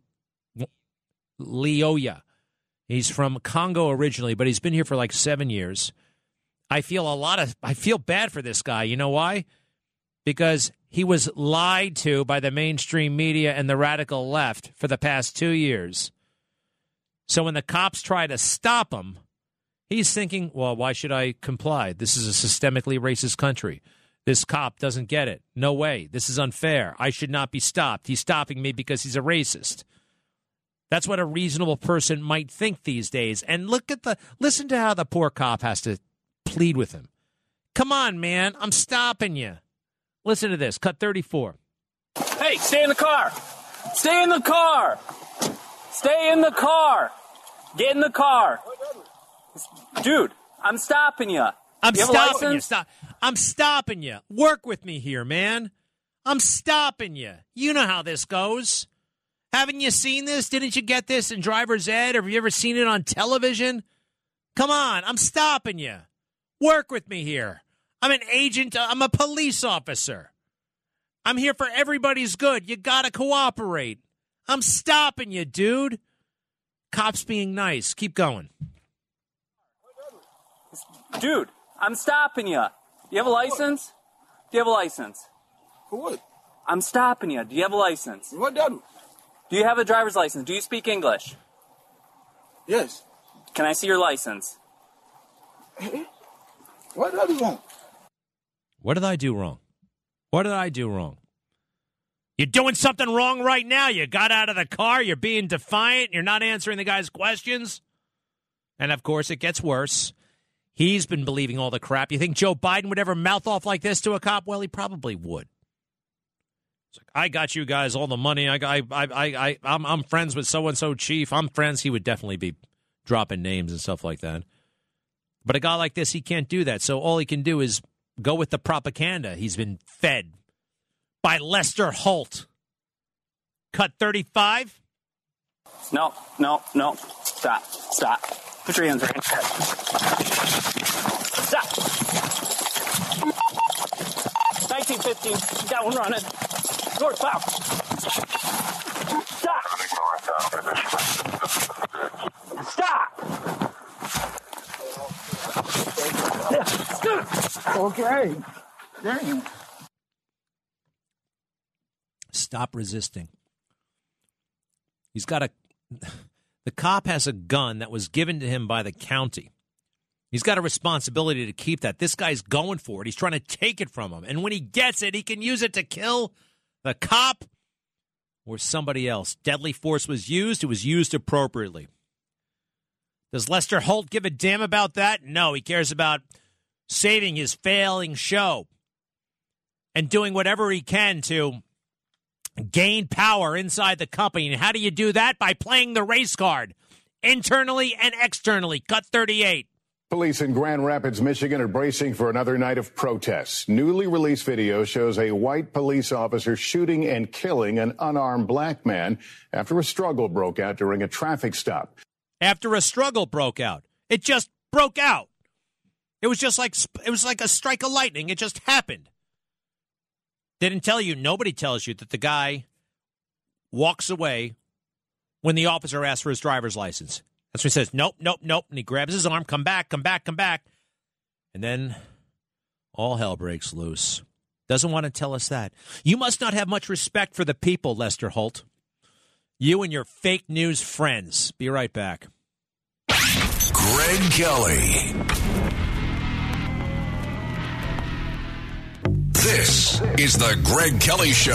[SPEAKER 3] He's from Congo originally, but he's been here for like 7 years. I feel bad for this guy. You know why? Because he was lied to by the mainstream media and the radical left for the past 2 years. So when the cops try to stop him, he's thinking, well, why should I comply? This is a systemically racist country. This cop doesn't get it. No way. This is unfair. I should not be stopped. He's stopping me because he's a racist. That's what a reasonable person might think these days. And listen to how the poor cop has to plead with him. Come on, man. I'm stopping you. Listen to this. Cut 34.
[SPEAKER 6] Hey, stay in the car. Stay in the car. Stay in the car. Get in the car. Dude, I'm stopping you.
[SPEAKER 3] I'm stopping you. I'm stopping you. Work with me here, man. I'm stopping you. You know how this goes. Haven't you seen this? Didn't you get this in driver's ed? Or have you ever seen it on television? Come on. I'm stopping you. Work with me here. I'm an agent. I'm a police officer. I'm here for everybody's good. You got to cooperate. I'm stopping you, dude. Cops being nice. Keep going.
[SPEAKER 6] Dude, I'm stopping you. Do you have a license? Do you have a license?
[SPEAKER 7] For what?
[SPEAKER 6] I'm stopping you. Do you have a license?
[SPEAKER 7] What do?
[SPEAKER 6] Do you have a driver's license? Do you speak English?
[SPEAKER 7] Yes.
[SPEAKER 6] Can I see your license?
[SPEAKER 7] What did I do wrong?
[SPEAKER 3] What did I do wrong? What did I do wrong? You're doing something wrong right now. You got out of the car. You're being defiant. You're not answering the guy's questions. And, of course, it gets worse. He's been believing all the crap. You think Joe Biden would ever mouth off like this to a cop? Well, he probably would. It's like, I got you guys all the money. I'm friends with so-and-so chief. I'm friends. He would definitely be dropping names and stuff like that. But a guy like this, he can't do that. So all he can do is go with the propaganda he's been fed by Lester Holt. Cut 35.
[SPEAKER 6] No. Stop. Put your hands right in. Stop. 1915. Got one running. North south. Stop.
[SPEAKER 7] Okay. Damn.
[SPEAKER 3] Stop resisting. He's got the cop has a gun that was given to him by the county. He's got a responsibility to keep that. This guy's going for it. He's trying to take it from him. And when he gets it, he can use it to kill the cop or somebody else. Deadly force was used. It was used appropriately. Does Lester Holt give a damn about that? No, he cares about saving his failing show and doing whatever he can to gain power inside the company. And how do you do that? By playing the race card, internally and externally. Cut 38.
[SPEAKER 4] Police in Grand Rapids, Michigan are bracing for another night of protests. Newly released video shows a white police officer shooting and killing an unarmed black man after a struggle broke out during a traffic stop.
[SPEAKER 3] After a struggle broke out. It just broke out. It was like a strike of lightning. It just happened. Didn't tell you, nobody tells you that the guy walks away when the officer asks for his driver's license. That's when he says, nope, nope, nope. And he grabs his arm, come back, come back, come back. And then all hell breaks loose. Doesn't want to tell us that. You must not have much respect for the people, Lester Holt. You and your fake news friends. Be right back.
[SPEAKER 2] Greg Kelly. This is the Greg Kelly Show.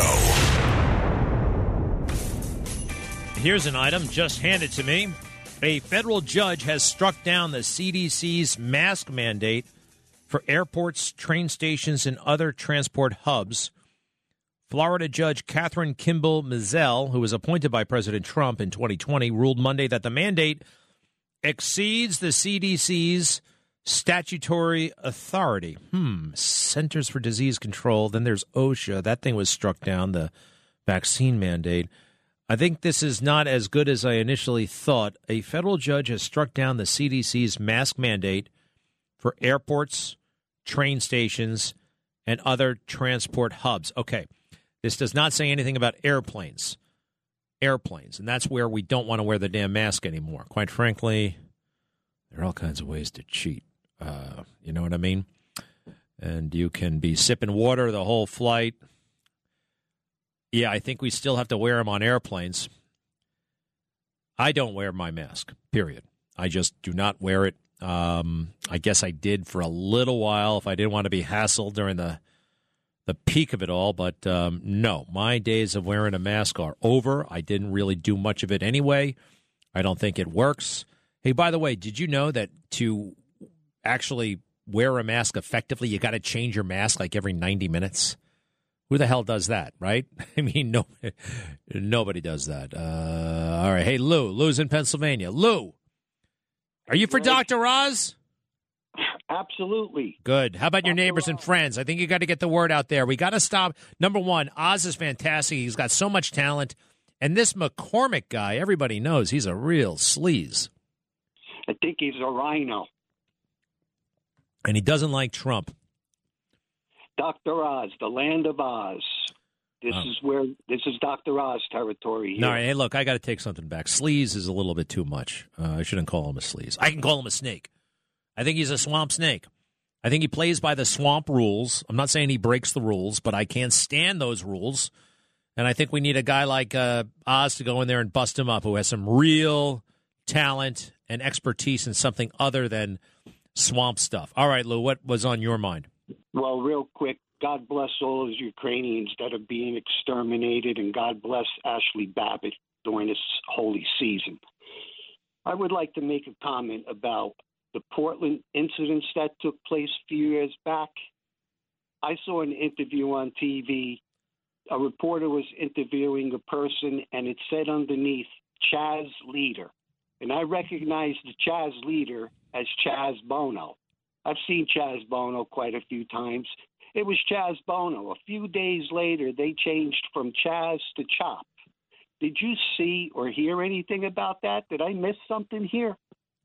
[SPEAKER 3] Here's an item just handed to me. A federal judge has struck down the CDC's mask mandate for airports, train stations, and other transport hubs. Florida Judge Catherine Kimball Mizell, who was appointed by President Trump in 2020, ruled Monday that the mandate exceeds the CDC's statutory authority. Centers for Disease Control. Then there's OSHA. That thing was struck down, the vaccine mandate. I think this is not as good as I initially thought. A federal judge has struck down the CDC's mask mandate for airports, train stations, and other transport hubs. Okay, this does not say anything about airplanes. And that's where we don't want to wear the damn mask anymore. Quite frankly, there are all kinds of ways to cheat. You know what I mean? And you can be sipping water the whole flight. Yeah, I think we still have to wear them on airplanes. I don't wear my mask, period. I just do not wear it. I guess I did for a little while if I didn't want to be hassled during the peak of it all. But no, my days of wearing a mask are over. I didn't really do much of it anyway. I don't think it works. Hey, by the way, did you know that to actually wear a mask effectively, you got to change your mask like every 90 minutes? Who the hell does that, right? I mean, nobody does that. All right. Hey, Lou. Lou's in Pennsylvania. Lou, are you for Dr. Oz?
[SPEAKER 19] Absolutely.
[SPEAKER 3] Good. How about your neighbors and friends? I think you got to get the word out there. We got to stop. Number one, Oz is fantastic. He's got so much talent. And this McCormick guy, everybody knows he's a real sleaze.
[SPEAKER 19] I think he's a rhino.
[SPEAKER 3] And he doesn't like Trump.
[SPEAKER 19] Dr. Oz, the land of Oz. This is Dr. Oz territory here.
[SPEAKER 3] No, hey, look, I got to take something back. Sleaze is a little bit too much. I shouldn't call him a sleaze. I can call him a snake. I think he's a swamp snake. I think he plays by the swamp rules. I'm not saying he breaks the rules, but I can't stand those rules. And I think we need a guy like Oz to go in there and bust him up, who has some real talent and expertise in something other than swamp stuff. All right, Lou, what was on your mind?
[SPEAKER 19] Well, real quick, God bless all those Ukrainians that are being exterminated, and God bless Ashley Babbitt during this holy season. I would like to make a comment about the Portland incidents that took place a few years back. I saw an interview on TV. A reporter was interviewing a person, and it said underneath, Chaz Leader. And I recognized the Chaz Leader as Chaz Bono. I've seen Chaz Bono quite a few times. It was Chaz Bono. A few days later, they changed from Chaz to Chop. Did you see or hear anything about that? Did I miss something here?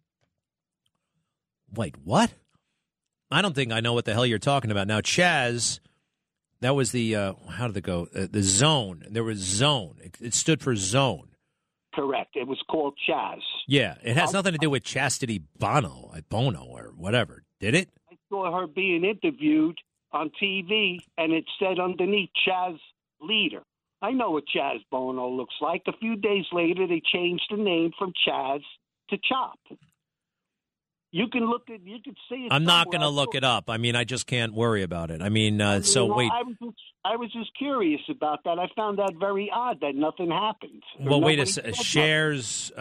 [SPEAKER 3] Wait, what? I don't think I know what the hell you're talking about. Now, Chaz, that was the, how did it go? The zone. There was zone. It stood for zone.
[SPEAKER 19] Correct. It was called Chaz.
[SPEAKER 3] Yeah, it has nothing to do with Chastity Bono or whatever. Did it?
[SPEAKER 19] I saw her being interviewed on TV, and it said underneath Chaz Leader. I know what Chaz Bono looks like. A few days later, they changed the name from Chaz to Chop. You can see it.
[SPEAKER 3] I'm not going to look it up. I mean, I just can't worry about it. I mean, wait.
[SPEAKER 19] I was just curious about that. I found that very odd that nothing happened.
[SPEAKER 3] Well, wait a second. Shares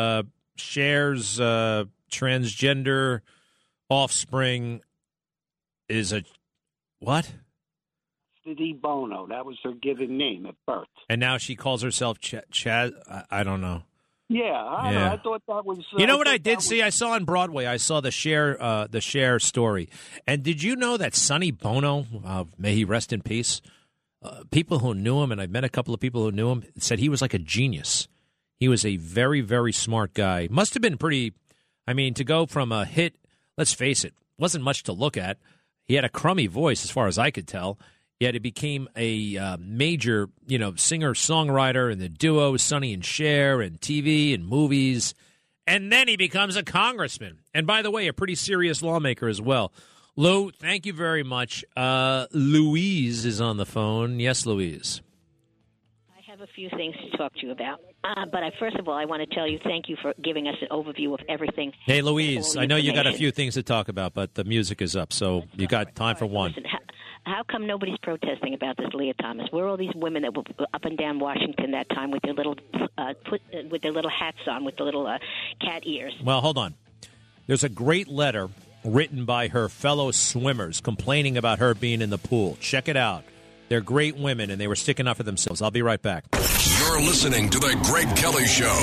[SPEAKER 3] transgender offspring is a what?
[SPEAKER 19] Chastity Bono. That was her given name at birth.
[SPEAKER 3] And now she calls herself Chaz. I don't know.
[SPEAKER 19] Yeah, I don't know. I thought that was.
[SPEAKER 3] You know what I did see? I saw on Broadway. I saw the Cher story. And did you know that Sonny Bono, may he rest in peace, people who knew him, and I've met a couple of people who knew him, said he was like a genius. He was a very, very smart guy. Must have been pretty. I mean, to go from a hit, let's face it, wasn't much to look at. He had a crummy voice, as far as I could tell. Yet he became a major, singer-songwriter in the duo Sonny and Cher and TV and movies. And then he becomes a congressman. And by the way, a pretty serious lawmaker as well. Lou, thank you very much. Louise is on the phone. Yes, Louise.
[SPEAKER 20] I have a few things to talk to you about. But first of all, I want to tell you thank you for giving us an overview of everything.
[SPEAKER 3] Hey, Louise, I know you got a few things to talk about, but the music is up, so you got time for one.
[SPEAKER 20] Listen, how come nobody's protesting about this, Leah Thomas? Where are all these women that were up and down Washington that time with their little with their little hats on, with the little cat ears?
[SPEAKER 3] Well, hold on. There's a great letter written by her fellow swimmers complaining about her being in the pool. Check it out. They're great women, and they were sticking up for themselves. I'll be right back.
[SPEAKER 2] You're listening to The Greg Kelly Show.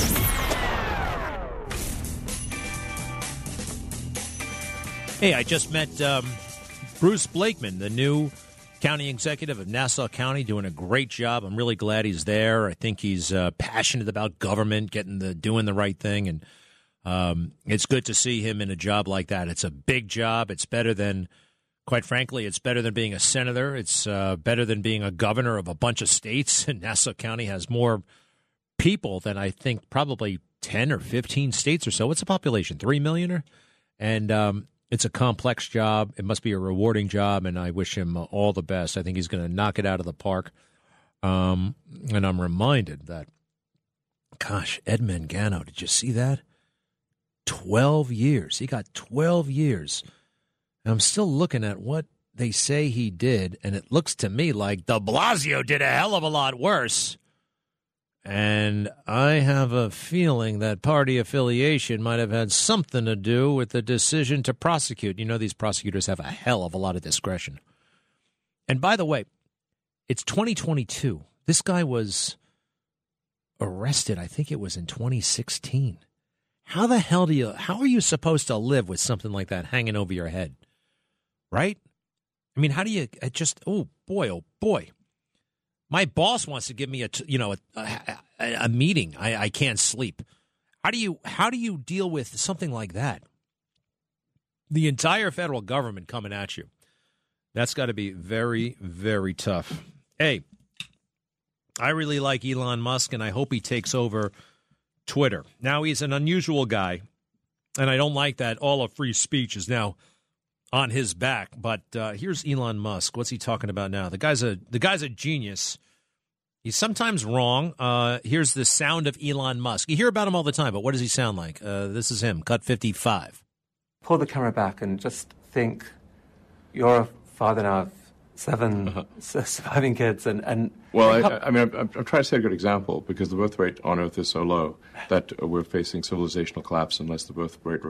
[SPEAKER 3] Hey, I just met Bruce Blakeman, the new county executive of Nassau County, doing a great job. I'm really glad he's there. I think he's passionate about government, doing the right thing, and it's good to see him in a job like that. It's a big job. It's better than, quite frankly, it's better than being a senator. It's better than being a governor of a bunch of states. And Nassau County has more people than I think probably 10 or 15 states or so. What's the population? 3 million? And it's a complex job. It must be a rewarding job, and I wish him all the best. I think he's going to knock it out of the park. And I'm reminded that, gosh, Ed Mangano, did you see that? 12 years. He got 12 years. And I'm still looking at what they say he did, and it looks to me like de Blasio did a hell of a lot worse. And I have a feeling that party affiliation might have had something to do with the decision to prosecute. You know, these prosecutors have a hell of a lot of discretion. And by the way, it's 2022. This guy was arrested, I think it was in 2016. How the hell how are you supposed to live with something like that hanging over your head? Right? I mean, how do you oh boy. My boss wants to give me a meeting. I can't sleep. How do you deal with something like that? The entire federal government coming at you. That's got to be very, very tough. Hey, I really like Elon Musk, and I hope he takes over Twitter. Now, he's an unusual guy, and I don't like that all of free speech is now on his back. But here's Elon Musk. What's he talking about now? The guy's a genius. He's sometimes wrong. Here's the sound of Elon Musk. You hear about him all the time, but what does he sound like? This is him, cut 55.
[SPEAKER 21] Pull the camera back and just think you're a father now of 7 surviving kids.
[SPEAKER 22] Well, I'm trying to set a good example because the birth rate on Earth is so low that we're facing civilizational collapse unless the birth rate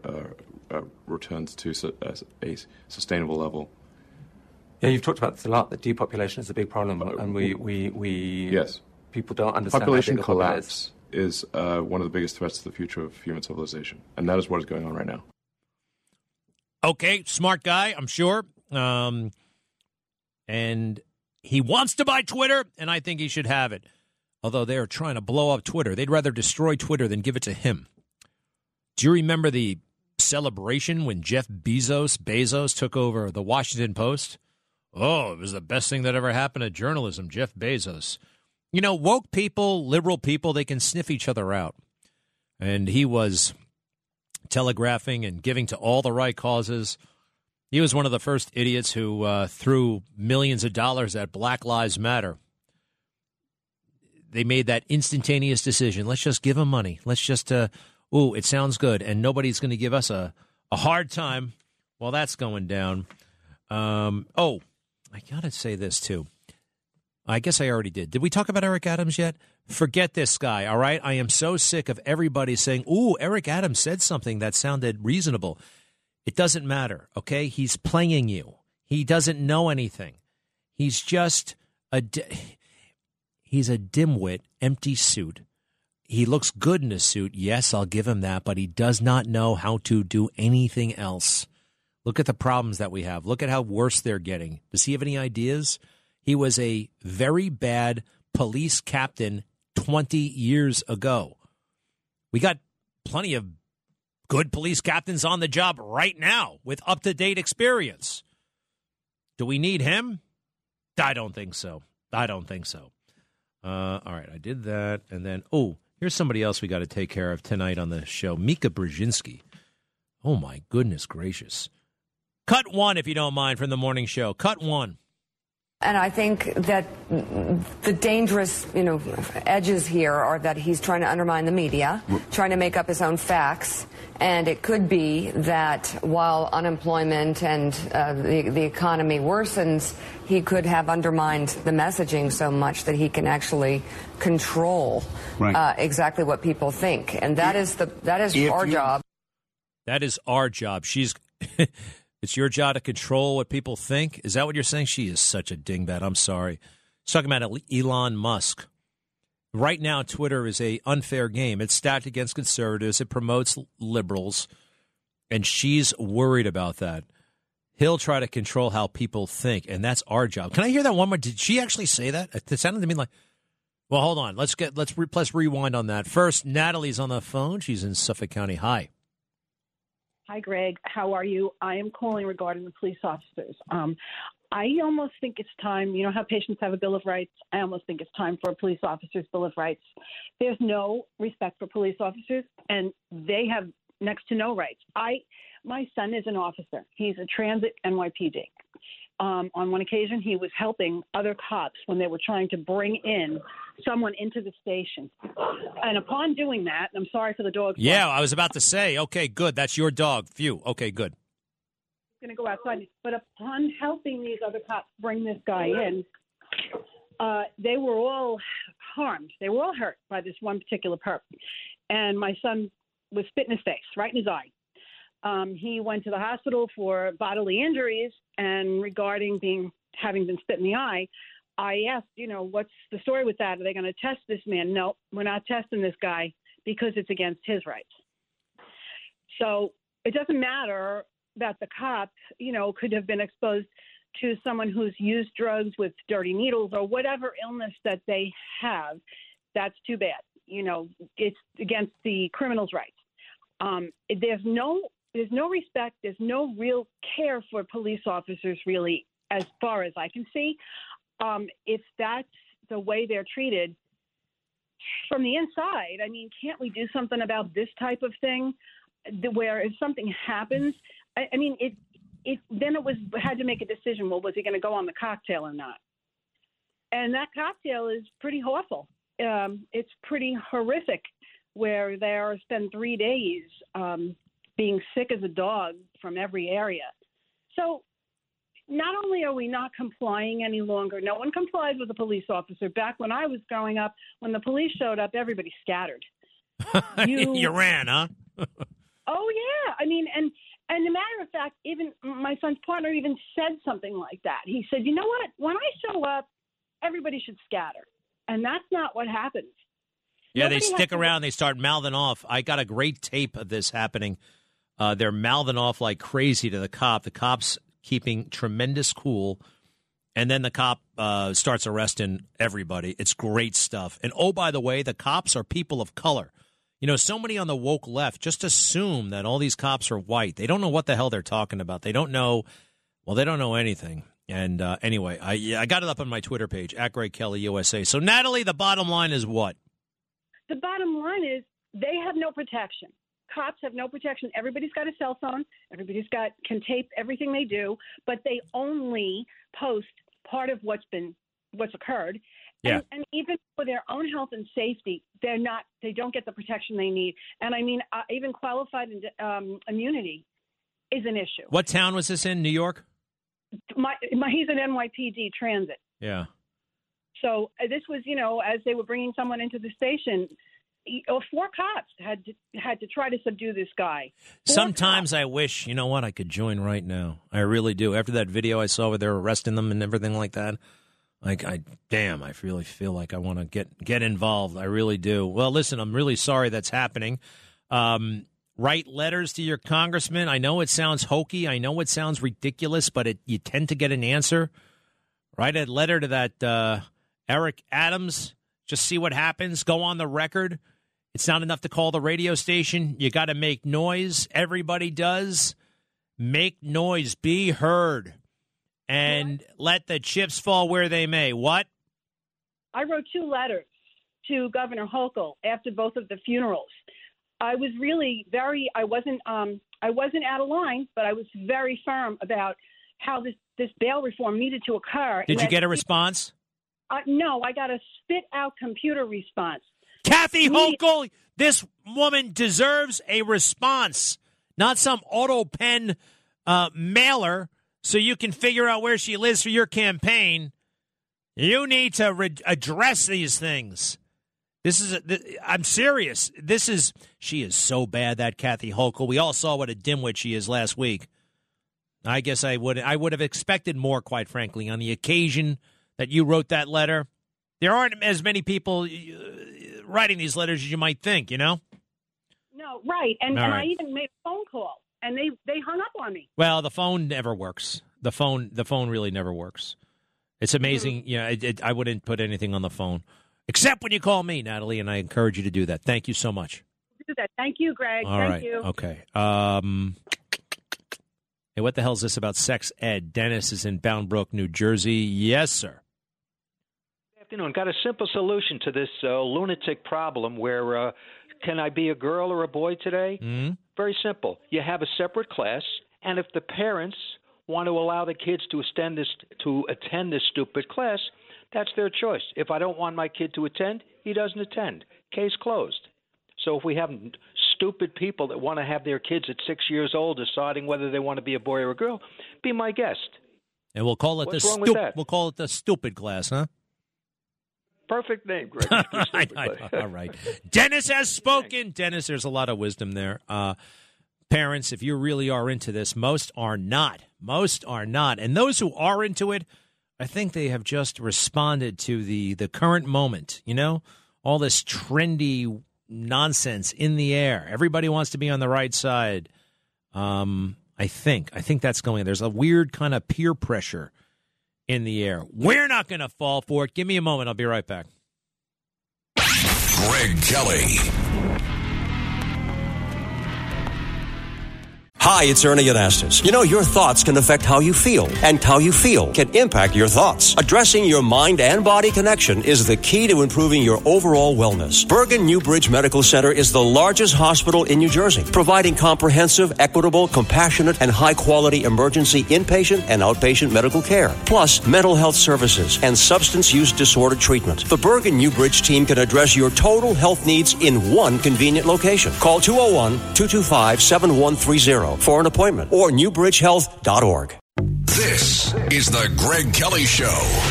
[SPEAKER 22] returns to a sustainable level.
[SPEAKER 21] Yeah, you've talked about this a lot, that depopulation is a big problem, and we
[SPEAKER 22] yes,
[SPEAKER 21] people don't understand
[SPEAKER 22] population collapse is one of the biggest threats to the future of human civilization, and that is what is going on right now.
[SPEAKER 3] Okay, smart guy, I'm sure. And he wants to buy Twitter, and I think he should have it. Although they're trying to blow up Twitter. They'd rather destroy Twitter than give it to him. Do you remember the celebration when Jeff Bezos took over the Washington Post? Oh, it was the best thing that ever happened to journalism, Jeff Bezos. You know, woke people, liberal people, they can sniff each other out. And he was telegraphing and giving to all the right causes. He was one of the first idiots who threw millions of dollars at Black Lives Matter. They made that instantaneous decision. Let's just give him money. Let's just, it sounds good. And nobody's going to give us a hard time while that's going down. I got to say this, too. I guess I already did. Did we talk about Eric Adams yet? Forget this guy, all right? I am so sick of everybody saying, Eric Adams said something that sounded reasonable. It doesn't matter, okay? He's playing you. He doesn't know anything. He's just he's a dimwit, empty suit. he looks good in a suit. Yes, I'll give him that, but he does not know how to do anything else. Look at the problems that we have. Look at how worse they're getting. Does he have any ideas? He was a very bad police captain 20 years ago. We got plenty of good police captains on the job right now with up-to-date experience. Do we need him? I don't think so. All right, I did that. And then, here's somebody else we got to take care of tonight on the show. Mika Brzezinski. Oh, my goodness gracious. Cut one, if you don't mind, from the morning show. Cut one.
[SPEAKER 1] And I think that the dangerous, edges here are that he's trying to undermine the media, trying to make up his own facts. And it could be that while unemployment and the economy worsens, he could have undermined the messaging so much that he can actually control exactly what people think. And that is our job.
[SPEAKER 3] That is our job. It's your job to control what people think? Is that what you're saying? She is such a dingbat. I'm sorry. She's talking about Elon Musk. Right now, Twitter is an unfair game. It's stacked against conservatives. It promotes liberals. And she's worried about that. He'll try to control how people think, and that's our job. Can I hear that one more? Did she actually say that? It sounded to me like, well, hold on. Let's rewind on that. First, Natalie's on the phone. She's in Suffolk County. Hi.
[SPEAKER 5] Hi, Greg. How are you? I am calling regarding the police officers. I almost think it's time, how patients have a Bill of Rights? I almost think it's time for a police officer's Bill of Rights. There's no respect for police officers, and they have next to no rights. My son is an officer. He's a transit NYPD. On one occasion, he was helping other cops when they were trying to bring in someone into the station. And upon doing that, I'm sorry for the dog.
[SPEAKER 3] Yeah, I was about to say, okay, good. That's your dog. Phew. Okay, good.
[SPEAKER 5] Going to go outside. But upon helping these other cops bring this guy in, they were all harmed. They were all hurt by this one particular perp. And my son was spit in his face, right in his eye. He went to the hospital for bodily injuries, and regarding having been spit in the eye, I asked, what's the story with that? Are they going to test this man? No, we're not testing this guy because it's against his rights. So it doesn't matter that the cop, could have been exposed to someone who's used drugs with dirty needles or whatever illness that they have. That's too bad. It's against the criminal's rights. There's no respect. There's no real care for police officers, really, as far as I can see. If that's the way they're treated from the inside, can't we do something about this type of thing where if something happens, then it had to make a decision. Well, was he going to go on the cocktail or not? And that cocktail is pretty awful. It's pretty horrific where they spend 3 days being sick as a dog from every area. So not only are we not complying any longer, no one complied with a police officer. Back when I was growing up, when the police showed up, everybody scattered.
[SPEAKER 3] You ran, huh?
[SPEAKER 5] Oh, yeah. And a matter of fact, even my son's partner even said something like that. He said, you know what? When I show up, everybody should scatter. And that's not what happens.
[SPEAKER 3] Yeah,
[SPEAKER 5] Nobody
[SPEAKER 3] they stick around. They start mouthing off. I got a great tape of this happening. They're mouthing off like crazy to the cop. The cop's keeping tremendous cool. And then the cop starts arresting everybody. It's great stuff. And, oh, by the way, the cops are people of color. So many on the woke left just assume that all these cops are white. They don't know what the hell they're talking about. They don't know. Well, they don't know anything. And anyway, I got it up on my Twitter page, @GregKellyUSA. So, Natalie, the bottom line is what?
[SPEAKER 5] The bottom line is they have no protection. Cops have no protection. Everybody's got a cell phone. Everybody's can tape everything they do, but they only post part of what's occurred.
[SPEAKER 3] Yeah.
[SPEAKER 5] And even for their own health and safety, they don't get the protection they need. And even qualified immunity is an issue.
[SPEAKER 3] What town was this in? New York?
[SPEAKER 5] He's an NYPD transit.
[SPEAKER 3] Yeah.
[SPEAKER 5] So this was, as they were bringing someone into the station, 4 cops had to try to subdue this guy.
[SPEAKER 3] Sometimes I wish, I could join right now. I really do. After that video I saw where they're arresting them and everything like that, I really feel like I want to get involved. I really do. Well, listen, I'm really sorry that's happening. Write letters to your congressman. I know it sounds hokey. I know it sounds ridiculous, but you tend to get an answer. Write a letter to that Eric Adams. Just see what happens. Go on the record. It's not enough to call the radio station. You got to make noise. Everybody does. Make noise. Be heard. And let the chips fall where they may. What?
[SPEAKER 5] I wrote 2 letters to Governor Hochul after both of the funerals. I was really I wasn't out of line, but I was very firm about how this bail reform needed to occur.
[SPEAKER 3] Did you get a response?
[SPEAKER 5] No, I got a spit-out computer response.
[SPEAKER 3] Kathy Hochul, this woman deserves a response, not some auto pen mailer so you can figure out where she lives for your campaign. You need to address these things. I'm serious. She is so bad, that Kathy Hochul. We all saw what a dimwit she is last week. I guess I would have expected more, quite frankly, on the occasion that you wrote that letter. There aren't as many people writing these letters as you might think, you know?
[SPEAKER 5] No, right. And I even made a phone call, and they hung up on me.
[SPEAKER 3] Well, the phone never works. The phone really never works. It's amazing. Mm-hmm. I wouldn't put anything on the phone, except when you call me, Natalie, and I encourage you to do that. Thank you so much.
[SPEAKER 5] Do that. Thank you, Greg.
[SPEAKER 3] Thank
[SPEAKER 5] you.
[SPEAKER 3] Okay. Hey, what the hell is this about sex ed? Dennis is in Bound Brook, New Jersey. Yes, sir.
[SPEAKER 8] Good afternoon. Got a simple solution to this lunatic problem where can I be a girl or a boy today?
[SPEAKER 3] Mm-hmm.
[SPEAKER 8] Very simple. You have a separate class, and if the parents want to allow the kids to attend this stupid class, that's their choice. If I don't want my kid to attend, he doesn't attend. Case closed. So if we have stupid people that want to have their kids at 6 years old deciding whether they want to be a boy or a girl, be my guest.
[SPEAKER 3] And we'll call it we'll call it the stupid class, huh?
[SPEAKER 8] Perfect name, Greg.
[SPEAKER 3] All right. Dennis has spoken. Dennis, there's a lot of wisdom there. Parents, if you really are into this, most are not. Most are not. And those who are into it, I think they have just responded to the current moment, you know? All this trendy nonsense in the air. Everybody wants to be on the right side. I think that's going. There's a weird kind of peer pressure in the air. We're not going to fall for it. Give me a moment. I'll be right back.
[SPEAKER 2] Greg Kelly.
[SPEAKER 9] Hi, it's Ernie Anastas. You know, your thoughts can affect how you feel, and how you feel can impact your thoughts. Addressing your mind and body connection is the key to improving your overall wellness. Bergen Newbridge Medical Center is the largest hospital in New Jersey, providing comprehensive, equitable, compassionate, and high-quality emergency inpatient and outpatient medical care, plus mental health services and substance use disorder treatment. The Bergen Newbridge team can address your total health needs in one convenient location. Call 201-225-7130 for an appointment or newbridgehealth.org.
[SPEAKER 2] This is the Greg Kelly Show.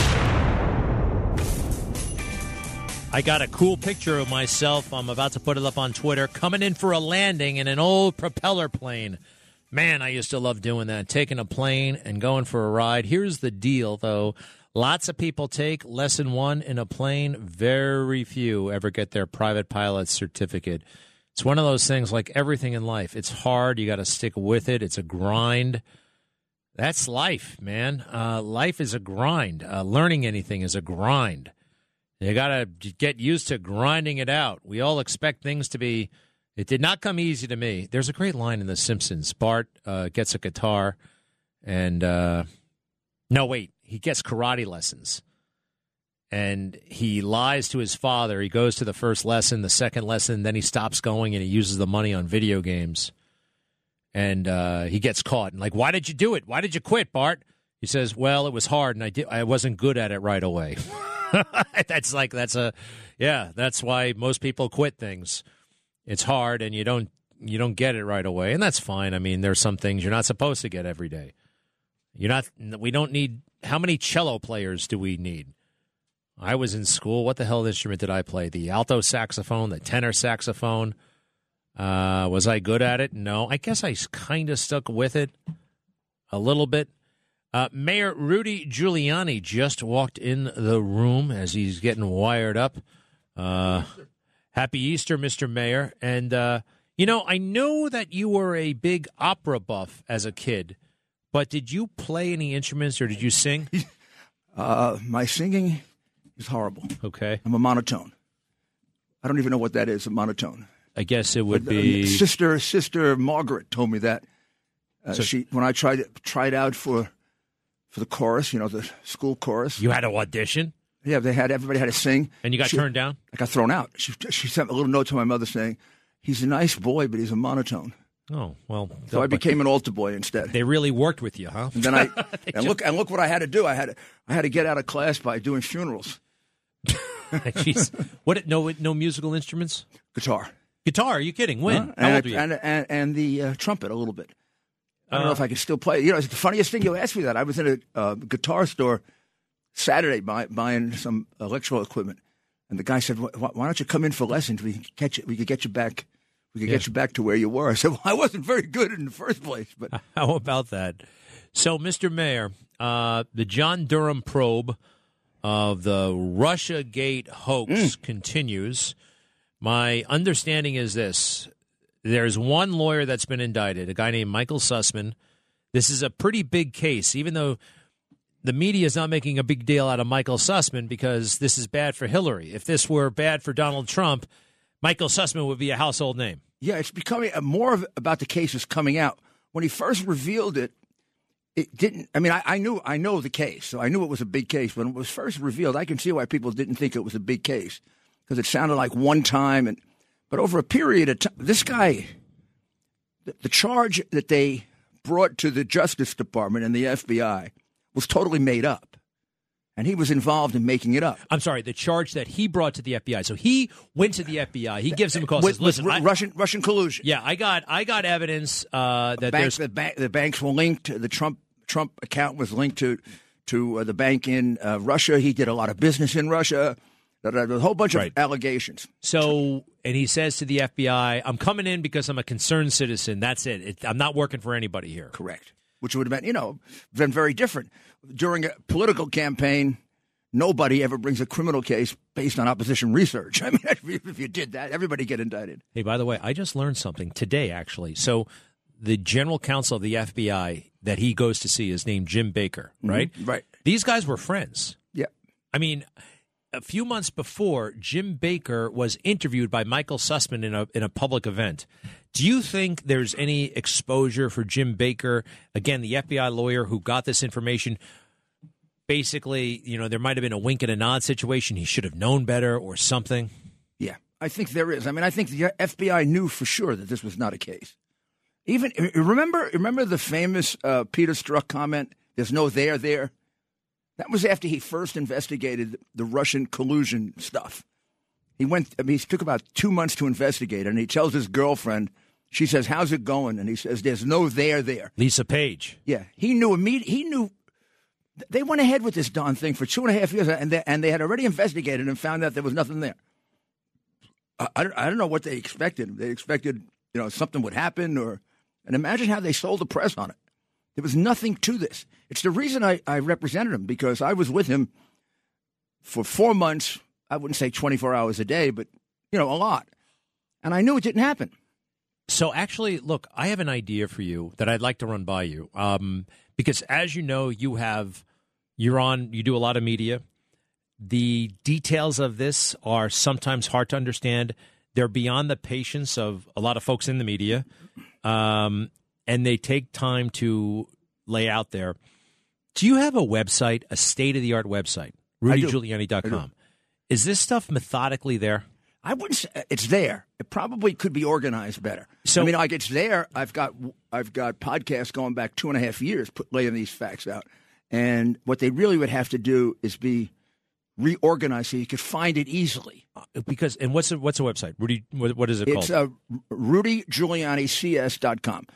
[SPEAKER 3] I got a cool picture of myself. I'm about to put it up on Twitter, coming in for a landing in an old propeller plane. Man, I used to love doing that, taking a plane and going for a ride. Here's the deal, though. Lots of people take lesson 1 in a plane. Very few ever get their private pilot's certificate. It's one of those things like everything in life. It's hard. You got to stick with it. It's a grind. That's life, man. Life is a grind. Learning anything is a grind. You got to get used to grinding it out. We all expect things to be. It did not come easy to me. There's a great line in The Simpsons. Bart gets a guitar and he gets karate lessons. And he lies to his father. He goes to the first lesson, the second lesson, then he stops going and he uses the money on video games. And he gets caught. And like, why did you do it? Why did you quit, Bart? He says, well, it was hard and I wasn't good at it right away. That's why most people quit things. It's hard and you don't get it right away. And that's fine. I mean, there's some things you're not supposed to get every day. We don't need, how many cello players do we need? I was in school. What the hell instrument did I play? The alto saxophone, the tenor saxophone. Was I good at it? No. I guess I kind of stuck with it a little bit. Mayor Rudy Giuliani just walked in the room as he's getting wired up. Happy Easter, Mr. Mayor. And, I know that you were a big opera buff as a kid, but did you play any instruments or did you sing?
[SPEAKER 10] My singing is horrible.
[SPEAKER 3] Okay.
[SPEAKER 10] I'm a monotone. I don't even know what that is, a monotone.
[SPEAKER 3] I guess it would be...
[SPEAKER 10] Sister Margaret told me that. When I tried out for the chorus, the school chorus.
[SPEAKER 3] You had to audition?
[SPEAKER 10] Yeah, everybody had to sing.
[SPEAKER 3] And you got turned down?
[SPEAKER 10] I got thrown out. She sent a little note to my mother saying, he's a nice boy, but he's a monotone.
[SPEAKER 3] Oh, well.
[SPEAKER 10] So I became an altar boy instead.
[SPEAKER 3] They really worked with you, huh?
[SPEAKER 10] And then look what I had to do. I had to get out of class by doing funerals.
[SPEAKER 3] Jeez. What? No musical instruments?
[SPEAKER 10] Guitar.
[SPEAKER 3] Guitar? Are you kidding? When? How old are you?
[SPEAKER 10] And the trumpet a little bit. I don't know if I can still play. It's the funniest thing you asked me that. I was in a guitar store Saturday buying some electrical equipment, and the guy said, "Why don't you come in for lessons? We could get you back. We could get you back to where you were." I said, "Well, I wasn't very good in the first place." But
[SPEAKER 3] how about that? So, Mr. Mayor, the John Durham probe of the Russiagate hoax continues. My understanding is this. There's one lawyer that's been indicted, a guy named Michael Sussman. This is a pretty big case, even though the media is not making a big deal out of Michael Sussman because this is bad for Hillary. If this were bad for Donald Trump, Michael Sussman would be a household name.
[SPEAKER 10] Yeah, it's becoming more about the case is coming out. When he first revealed it, it didn't. I mean, I know the case, so I knew it was a big case. When it was first revealed, I can see why people didn't think it was a big case because it sounded like one time. But over a period of time, this guy, the charge that they brought to the Justice Department and the FBI was totally made up. And he was involved in making it up.
[SPEAKER 3] I'm sorry, the charge that he brought to the FBI. So he went to the FBI. He gives them a call. Says, "Listen,
[SPEAKER 10] Russian collusion."
[SPEAKER 3] Yeah, I got evidence that
[SPEAKER 10] the banks were linked. The Trump account was linked to the bank in Russia. He did a lot of business in Russia. A whole bunch of allegations.
[SPEAKER 3] So, and he says to the FBI, "I'm coming in because I'm a concerned citizen. That's it. I'm not working for anybody here."
[SPEAKER 10] Correct. Which would have been very different. During a political campaign, nobody ever brings a criminal case based on opposition research. I mean, if you did that, everybody get indicted.
[SPEAKER 3] Hey, by the way, I just learned something today, actually. So the general counsel of the FBI that he goes to see is named Jim Baker, right?
[SPEAKER 10] Mm-hmm. Right.
[SPEAKER 3] These guys were friends.
[SPEAKER 10] Yeah.
[SPEAKER 3] I mean, a few months before, Jim Baker was interviewed by Michael Sussman in a public event. Do you think there's any exposure for Jim Baker, again, the FBI lawyer who got this information? Basically, there might have been a wink and a nod situation. He should have known better or something.
[SPEAKER 10] Yeah, I think there is. I mean, I think the FBI knew for sure that this was not a case. Even remember the famous Peter Strzok comment, "There's no there there"? That was after he first investigated the Russian collusion stuff. He took about 2 months to investigate, and he tells his girlfriend, she says, "How's it going?" And he says, "There's no there there."
[SPEAKER 3] Lisa Page.
[SPEAKER 10] Yeah, he knew immediately. He knew they went ahead with this darn thing for 2.5 years, and they had already investigated and found out there was nothing there. I don't know what they expected. They expected something would happen, and imagine how they sold the press on it. There was nothing to this. It's the reason I represented him, because I was with him for 4 months. I wouldn't say 24 hours a day, but, a lot. And I knew it didn't happen.
[SPEAKER 3] So actually, look, I have an idea for you that I'd like to run by you. Because as you know, you do a lot of media. The details of this are sometimes hard to understand. They're beyond the patience of a lot of folks in the media. And they take time to lay out there. Do you have a website, a state-of-the-art website, rudygiuliani.com? Is this stuff methodically there?
[SPEAKER 10] I wouldn't say it's there. It probably could be organized better.
[SPEAKER 3] So,
[SPEAKER 10] it's there. I've got podcasts going back 2.5 years laying these facts out. And what they really would have to do is be reorganized so you could find it easily.
[SPEAKER 3] And what's the website? Rudy, what is it called?
[SPEAKER 10] It's RudyGiulianiCS.com.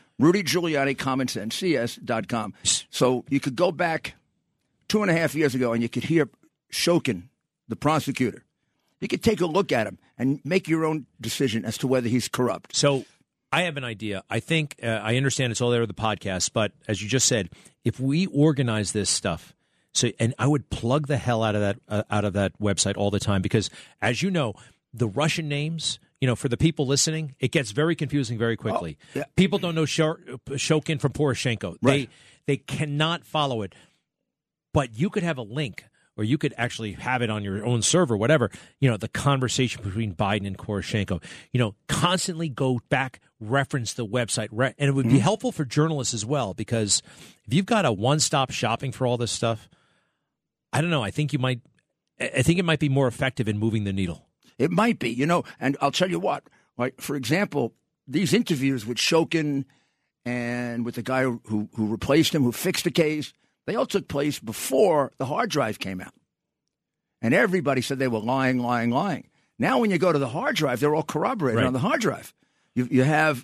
[SPEAKER 10] RudyGiulianiCommonSenseCS.com. So you could go back 2.5 years ago and you could hear Shokin, the prosecutor. You could take a look at him and make your own decision as to whether he's corrupt.
[SPEAKER 3] So I have an idea. I think I understand it's all there with the podcast, but as you just said, if we organize this stuff, and I would plug the hell out of that website all the time because, as you know, the Russian names, for the people listening, it gets very confusing very quickly.
[SPEAKER 10] Oh, yeah.
[SPEAKER 3] People don't know Shokin from Poroshenko.
[SPEAKER 10] Right.
[SPEAKER 3] They cannot follow it. But you could have a link, or you could actually have it on your own server, whatever. The conversation between Biden and Poroshenko. Constantly go back, reference the website, and it would be helpful for journalists as well because if you've got a one-stop shopping for all this stuff, I don't know. I think it might be more effective in moving the needle.
[SPEAKER 10] It might be, and I'll tell you what. Like, for example, these interviews with Shokin and with the guy who replaced him, who fixed the case, they all took place before the hard drive came out. And everybody said they were lying. Now when you go to the hard drive, they're all corroborated on the hard drive. You have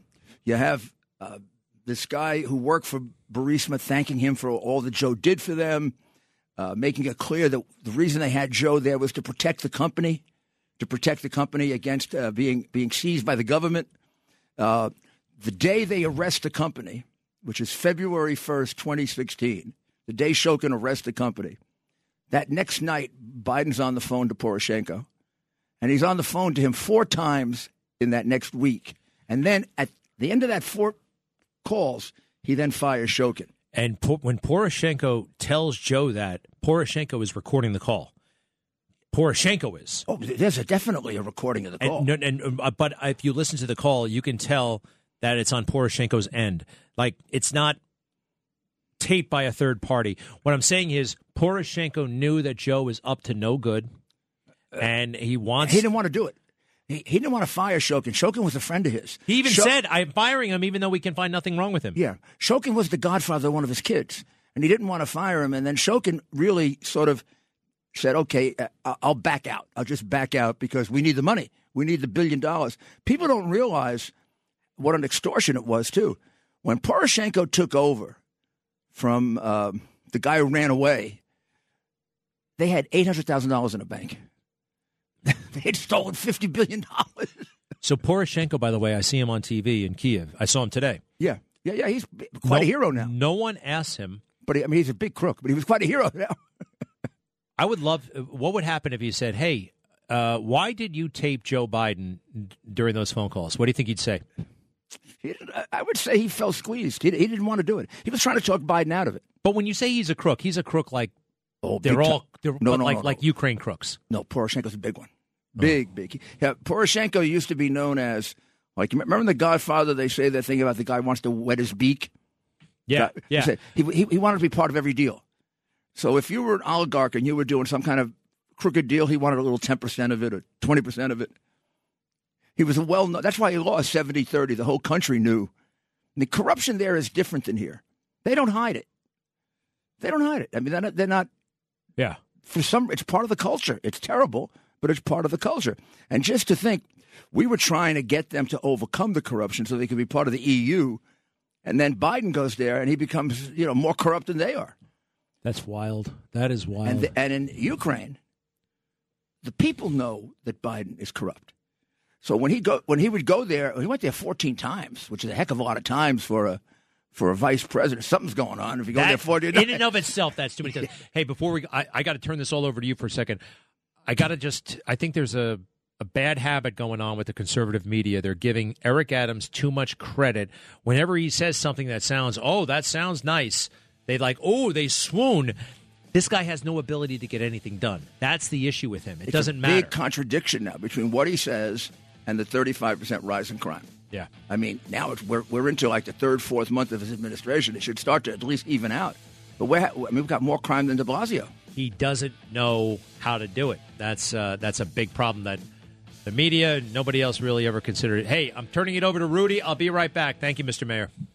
[SPEAKER 10] this guy who worked for Burisma thanking him for all that Joe did for them, making it clear that the reason they had Joe there was to protect the company against being seized by the government. The day they arrest the company, which is February 1st, 2016, the day Shokin arrests the company, that next night, Biden's on the phone to Poroshenko, and he's on the phone to him 4 times in that next week. And then at the end of that 4 calls, he then fires Shokin.
[SPEAKER 3] And when Poroshenko tells Joe that, Poroshenko is recording the call. Poroshenko is.
[SPEAKER 10] Oh, there's definitely a recording of the call.
[SPEAKER 3] But if you listen to the call, you can tell that it's on Poroshenko's end. Like, it's not taped by a third party. What I'm saying is Poroshenko knew that Joe was up to no good, and he
[SPEAKER 10] didn't want to do it. He didn't want to fire Shokin. Shokin was a friend of his.
[SPEAKER 3] He even said, I'm firing him even though we can find nothing wrong with him.
[SPEAKER 10] Yeah. Shokin was the godfather of one of his kids, and he didn't want to fire him. And then Shokin really sort of said, okay, I'll back out. I'll just back out because we need the money. We need the $1 billion. People don't realize what an extortion it was, too. When Poroshenko took over from the guy who ran away, they had $800,000 in the bank. They had stolen $50 billion.
[SPEAKER 3] So Poroshenko, by the way, I see him on TV in Kiev. I saw him today.
[SPEAKER 10] Yeah. He's quite a hero now.
[SPEAKER 3] No one asks him.
[SPEAKER 10] But he's a big crook, but he was quite a hero now.
[SPEAKER 3] I would love, what would happen if he said, hey, why did you tape Joe Biden during those phone calls? What do you think he'd say?
[SPEAKER 10] I would say he felt squeezed. He didn't want to do it. He was trying to talk Biden out of it.
[SPEAKER 3] But when you say he's a crook like like Ukraine crooks.
[SPEAKER 10] No, Poroshenko's a big one. Big. Yeah, Poroshenko used to be known as, like, remember in The Godfather, they say that thing about the guy wants to wet his beak?
[SPEAKER 3] Yeah.
[SPEAKER 10] He wanted to be part of every deal. So if you were an oligarch and you were doing some kind of crooked deal, he wanted a little 10% of it or 20% of it. He was well-known. That's why he lost 70-30. The whole country knew. And the corruption there is different than here. They don't hide it. I mean, they're not.
[SPEAKER 3] Yeah.
[SPEAKER 10] It's part of the culture. It's terrible, but it's part of the culture. And just to think, we were trying to get them to overcome the corruption so they could be part of the EU, and then Biden goes there and he becomes, more corrupt than they are.
[SPEAKER 3] That's wild. That is wild.
[SPEAKER 10] And in Ukraine, the people know that Biden is corrupt. So when he would go there, he went there 14 times, which is a heck of a lot of times for a vice president. Something's going on if you go there 14 times.
[SPEAKER 3] In and of itself, that's too many times. Hey, before I got to turn this all over to you for a second. I think there's a bad habit going on with the conservative media. They're giving Eric Adams too much credit. Whenever he says something that sounds nice, they swoon. This guy has no ability to get anything done. That's the issue with him. It doesn't matter.
[SPEAKER 10] It's a big contradiction now between what he says and the 35% rise in crime.
[SPEAKER 3] Yeah.
[SPEAKER 10] I mean, now we're into like the 3rd, 4th month of his administration. It should start to at least even out. But we've got more crime than de Blasio.
[SPEAKER 3] He doesn't know how to do it. That's a big problem that the media, nobody else really ever considered it. Hey, I'm turning it over to Rudy. I'll be right back. Thank you, Mr. Mayor.